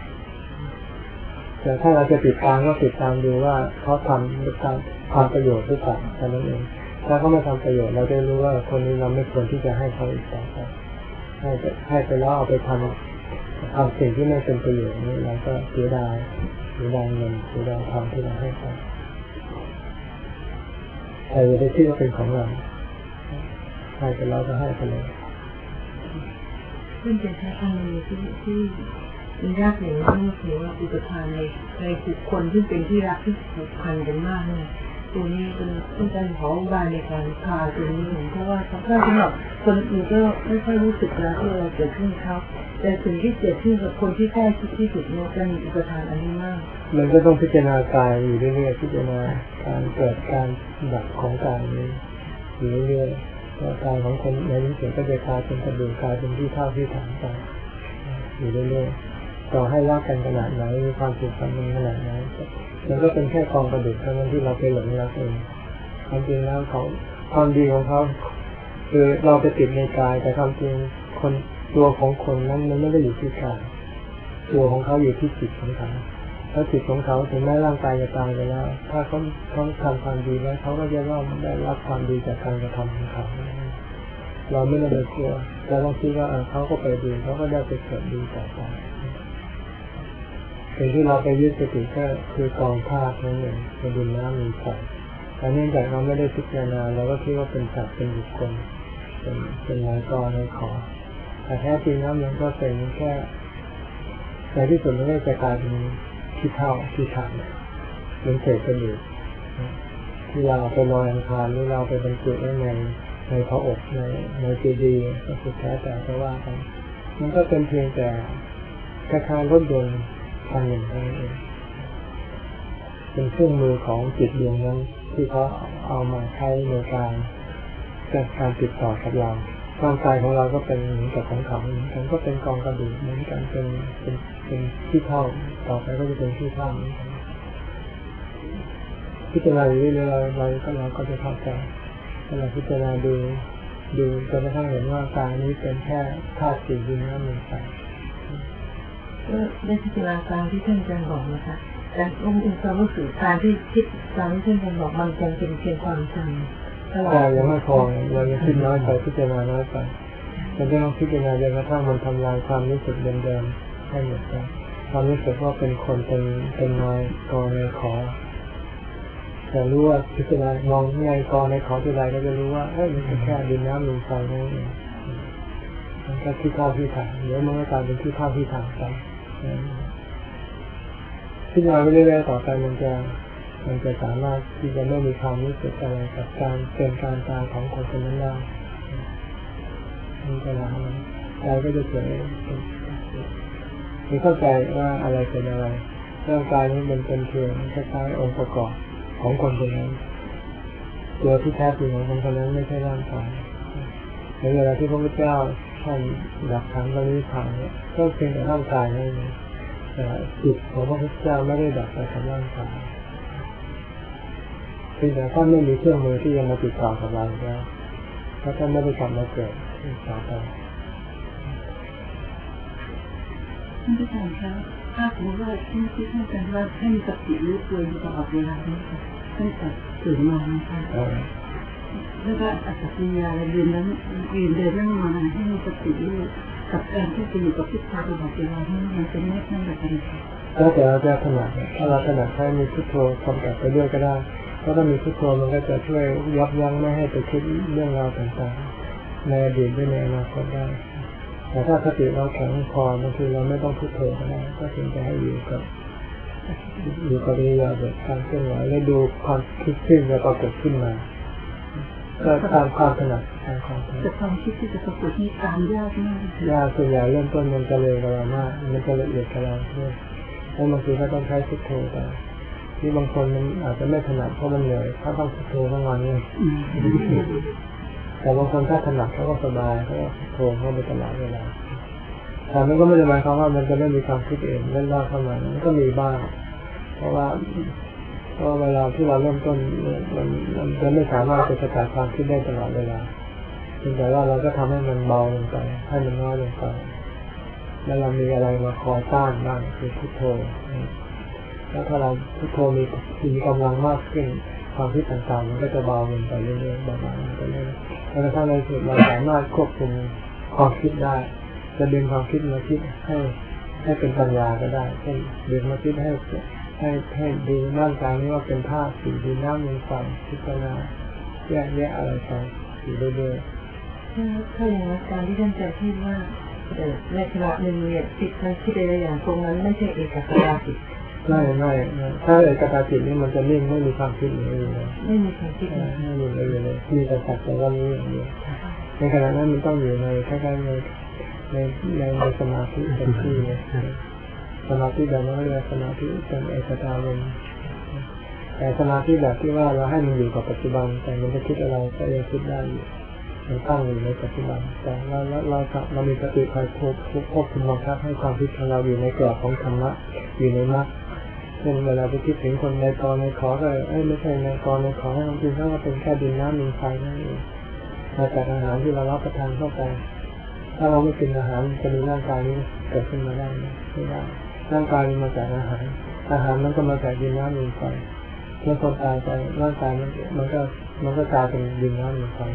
แต่ถ้าเราจะติดตามก็ติดตามดูว่าเขาทำตามความประโยชน์หรือเปล่าแค่นั้นเองถ้าเขาไม่ทำประโยชน์เราจะรู้ว่าคนนี้เราไม่ควรที่จะให้เขาอีกต่อไปให้ให้ไปแล้วเอาไปทำทำสิ่งที่ไม่เป็นประโยชน์นี้เราก็เสียดายเสียดายเงินเสียดายทำที่เราให้เขาแต่อย่าไปคิดว่าเป็นของเราให้ไปแล้วก็ให้ไปเลยซึ่งเป็นทางนี้ที่ที่มียากอย่างนี้ก็คือว่าอุปทานในในบุคคลที่เป็นที่รักที่ผูกพันกันมากเนี่ยตัวนี้เป็นต้องการขออุบายในการพาตัวนี้เห็นเพราะว่าถ้าสำหรับคนอื่นก็ไม่ค่อยรู้สึกแล้วที่เราเกิดขึ้นเขาแต่สิ่งที่เกิดขึ้นกับคนที่ใกล้ชิดที่สุดเนี่ยจะมีอุปทานอันนี้มากมันก็ต้องพิจารณากายอยู่เรื่อยๆพิจารณาการเกิดการดับของกายนี้อยู่เรื่อยๆกายของคนในนี้เสียก็จะกลายเป็นกระดูกกลายเป็นที่เท่าที่ฐานไปอยู่เรื่อยๆต่อให้รักกันขนาดไหนมีความผูกพันกันขนาดไหนมันก็เป็นแค่กองกระดูกเท่านั้นที่เราไปหลงรักเองความจริงแล้วเขาความดีของเขาคือเราไปติดในกายแต่ความจริงคนตัวของคนนั้นมันไม่ได้อยู่ที่กายตัวของเขาอยู่ที่จิตของเขาแล้วจิตของเขาถึงแม้ร่างกายจะตายไปแล้วถ้าเขาเขาทำความดีแล้วเขาก็จะร่วมได้รับความดีจากการกระทำของเขาเราไม่ได้กลัวเราต้องคิดว่าเขาก็ไปดีเขาก็ได้ไปเกิดดีต่อไปสิ่งที่เราไปยึดสติก็คือกองธาตุนั่นเองเป็นดินน้ำมีไฟแต่เนื่องจากเราไม่ได้พิจารณาเราก็คิดว่าเป็นสัตว์เป็นบุคคลเป็นเป็นนายกในขอแต่แท้จริงแล้วมันก็เป็นแค่ในที่สุดมันก็จะกลายเป็นขี้เถ้าขี้ถังเป็นเศษกระดูกที่เราไปลอยอังคารหรือเราไปบรรจุไว้ในในพระอกในในเจดีย์ก็สุดแท้แต่จะว่ากันมันก็เป็นเพียงแต่คล้ายๆรถยนต์คันหนึ่งเท่านั้นเองเป็นเครื่องมือของจิตดวงนั้นที่เขาเอามาใช้ในการการติดต่อกับเราร่างกายของเราก็เป็นเหมือนกับของเขาเหมือนกันก็เป็นกองกระดูกเหมือนกันเป็นเป็นเป็นที่เท่าต่อไปก็จะเป็นที่เท่าเหมือนกันพิจารณาอยู่เรื่อยๆเราเราก็เราก็จะเข้าใจถ้าเราพิจารณาดูดูจนกระทั่งเห็นว่ากายนี้เป็นแค่ธาตุสี่ดินน้ำลมไฟก็ได้พิจารณาตามที่ท่านอาจารย์บอกนะคะแต่องค์อินทร์รู้สึกการที่คิดตามที่ท่านอาจารย์บอกมันคงเป็นเพียงความจำแต่ยังไม่พอเรายังคิดน้อยไปพิจารณาน้อยไปเราจะต้องพิจารณาจนกระทั่งมันทำลายความรู้สึกเดิมๆให้หมดไปความรู้สึกว่าเป็นคนเป็นเป็นนายกองนายขอแต่รู้ว่าพิจารณามองนายกองนายขอที่ไรก็จะรู้ว่าเอ้ยมันแค่ดินน้ำลมไฟนั่นเองมันก็ที่ข้าวที่ถ่ายเดี๋ยวมันก็กลายเป็นที่ข้าวที่ถ่ายไปพิจารณาไปเรื่อยๆต่อไปมันจะมันจะสามารถที่จะไม่มีความรู้สึกอะไรกับการเป็นการตายของคนคนนั้นได้มันจะละใจก็จะเฉยมีเข้าใจว่าอะไรเป็นอะไรร่างกายนี้มันเป็นเพียงคล้ายๆองค์ประกอบของคนคนนั้นตัวที่แท้จริงของคนคนนั้นไม่ใช่ร่างกายในเวลาที่พระพุทธเจ้าท่านดับขันธ์ตรงนี้ผ่านเนี่ยก็เพียงแต่ร่างกายนั่นเองแต่จิตของพระพุทธเจ้าไม่ได้ดับไปกับร่างกายเพียงแต่ท่านไม่มีเครื่องมือที่จะมาติดต่อกับเราแล้วเพราะท่านไม่ได้กลับมาเกิดอีกต่อไปท่านอาจารย์ครับถ้าสมมติว่าที่ที่ท่านอาจารย์ว่าให้มีสติรู้ตัวอยู่ตลอดเวลานี้ค่ะตั้งแต่ตื่นมานะคะแล้วก็อัตติยาอะไรเดินนั้นยืนเดินนั่งมาให้มีสติรู้กับการที่จะอยู่กับพุทโธตลอดเวลานี้มันเป็นแม่ท่านแบบนี้ค่ะแล้วแต่เราจะถนัดถ้าเราถนัดให้มีพุทโธกำกับไปด้วยก็ได้เพราะถ้ามีพุทโธมันก็จะช่วยยับยั้งไม่ให้ไปคิดเรื่องราวต่างๆในอดีตและในอนาคตได้แต่ถ้าสติเราแข็งพอบางทีเราไม่ต้องพุทโธก็ได้ก็เพียงแต่ให้อยู่กับอยู่กับอิริยาบถการเคลื่อนไหวและดูความคิดขึ้นและปรากฏขึ้นมาก็ตามความถนัดตามความถนัดแต่ความคิดที่จะปรากฏนี่ตามยากมากยากส่วนใหญ่เริ่มต้นมันจะเร็วกว่าเรามากมันจะละเอียดกว่าเราด้วยแล้วบางทีก็ต้องใช้พุทโธไปที่บางคนมันอาจจะไม่ถนัดเพราะมันเหนื่อยเขาต้องพุทโธทั้งวันเลยแต่บางคนถ้าถนัดเขาก็สบายเขาก็พุทโธเข้าไปตลอดเวลาแต่มันก็ไม่ได้หมายความว่ามันจะไม่มีความคิดเองเล่นล่าเข้ามามันก็มีบ้างเพราะว่าเพราะเวลาที่เราเริ่มต้นมันมันจะไม่สามารถจะสกัดความคิดได้ตลอดเวลาเพียงแต่ว่าเราก็ทำให้มันเบาลงไปให้มันน้อยลงไปแล้วเรามีอะไรมาคอยต้านบ้างคือพุทโธแล้วถ้าเราพุทโธมีมีกำลังมากขึ้นความคิดต่างๆมันก็จะเบาลงไปเรื่อยๆเบาๆลงไปเรื่อยๆแล้วถ้าในสุดเราสามารถควบคุมความคิดได้จะดึงความคิดมาคิดให้ให้เป็นปัญญาก็ได้เช่นดึงมาคิดให้ให้ให้ดูร่างกายนี้ว่าเป็นธาตุสี่ดินน้ำลมไฟพิจารณาแยกแยะอะไรไปอยู่เรื่อยๆถ้าอย่างนั้นการที่ท่านจะคิดว่าในขณะหนึ่งเนี่ยจิตมันคิดอะไรอย่างตรงนั้นไม่ใช่เอกคตาจิตไม่ไม่ถ้าเอกคตาจิตนี่มันจะนิ่งไม่มีความคิดเลยไม่มีความคิดเลยไม่มีเลยเลยมีแต่สักแต่ว่านี้อย่างเดียวในขณะนั้นมันต้องอยู่ในคล้ายๆในในในในสมาธิเต็มที่เลยสมาธิแบบนั้นเรียกสมาธิเป็นเอกตารมณ์แต่สมาธิแบบที่ว่าเราให้มันอยู่กับปัจจุบันแต่มันจะคิดอะไรก็ยังคิดได้อยู่มันตั้งอยู่ในปัจจุบันแต่เราเราเราเรามีสติคอยควบควบคุมบังคับให้ความคิดของเราอยู่ในกรอบของธรรมะอยู่ในมรรคเช่นเวลาไปคิดถึงคนในกรในขอก็เอ้ยไม่ใช่ในกรในขอให้มันจริงๆว่าเป็นแค่ดินน้ำลมไฟนั่นเองมาจากอาหารที่เรารับประทานเข้าไปถ้าเราไม่กินอาหารจะมีร่างกายนี้เกิดขึ้นมาได้ไหมไม่ได้ร่างกายมันมาจากอาหารอาหารมันก็มาจากดินน้ำลมไฟเมื่อคนตายไปร่างกายมันมันก็มันก็กลายเป็นดินน้ำลมไฟ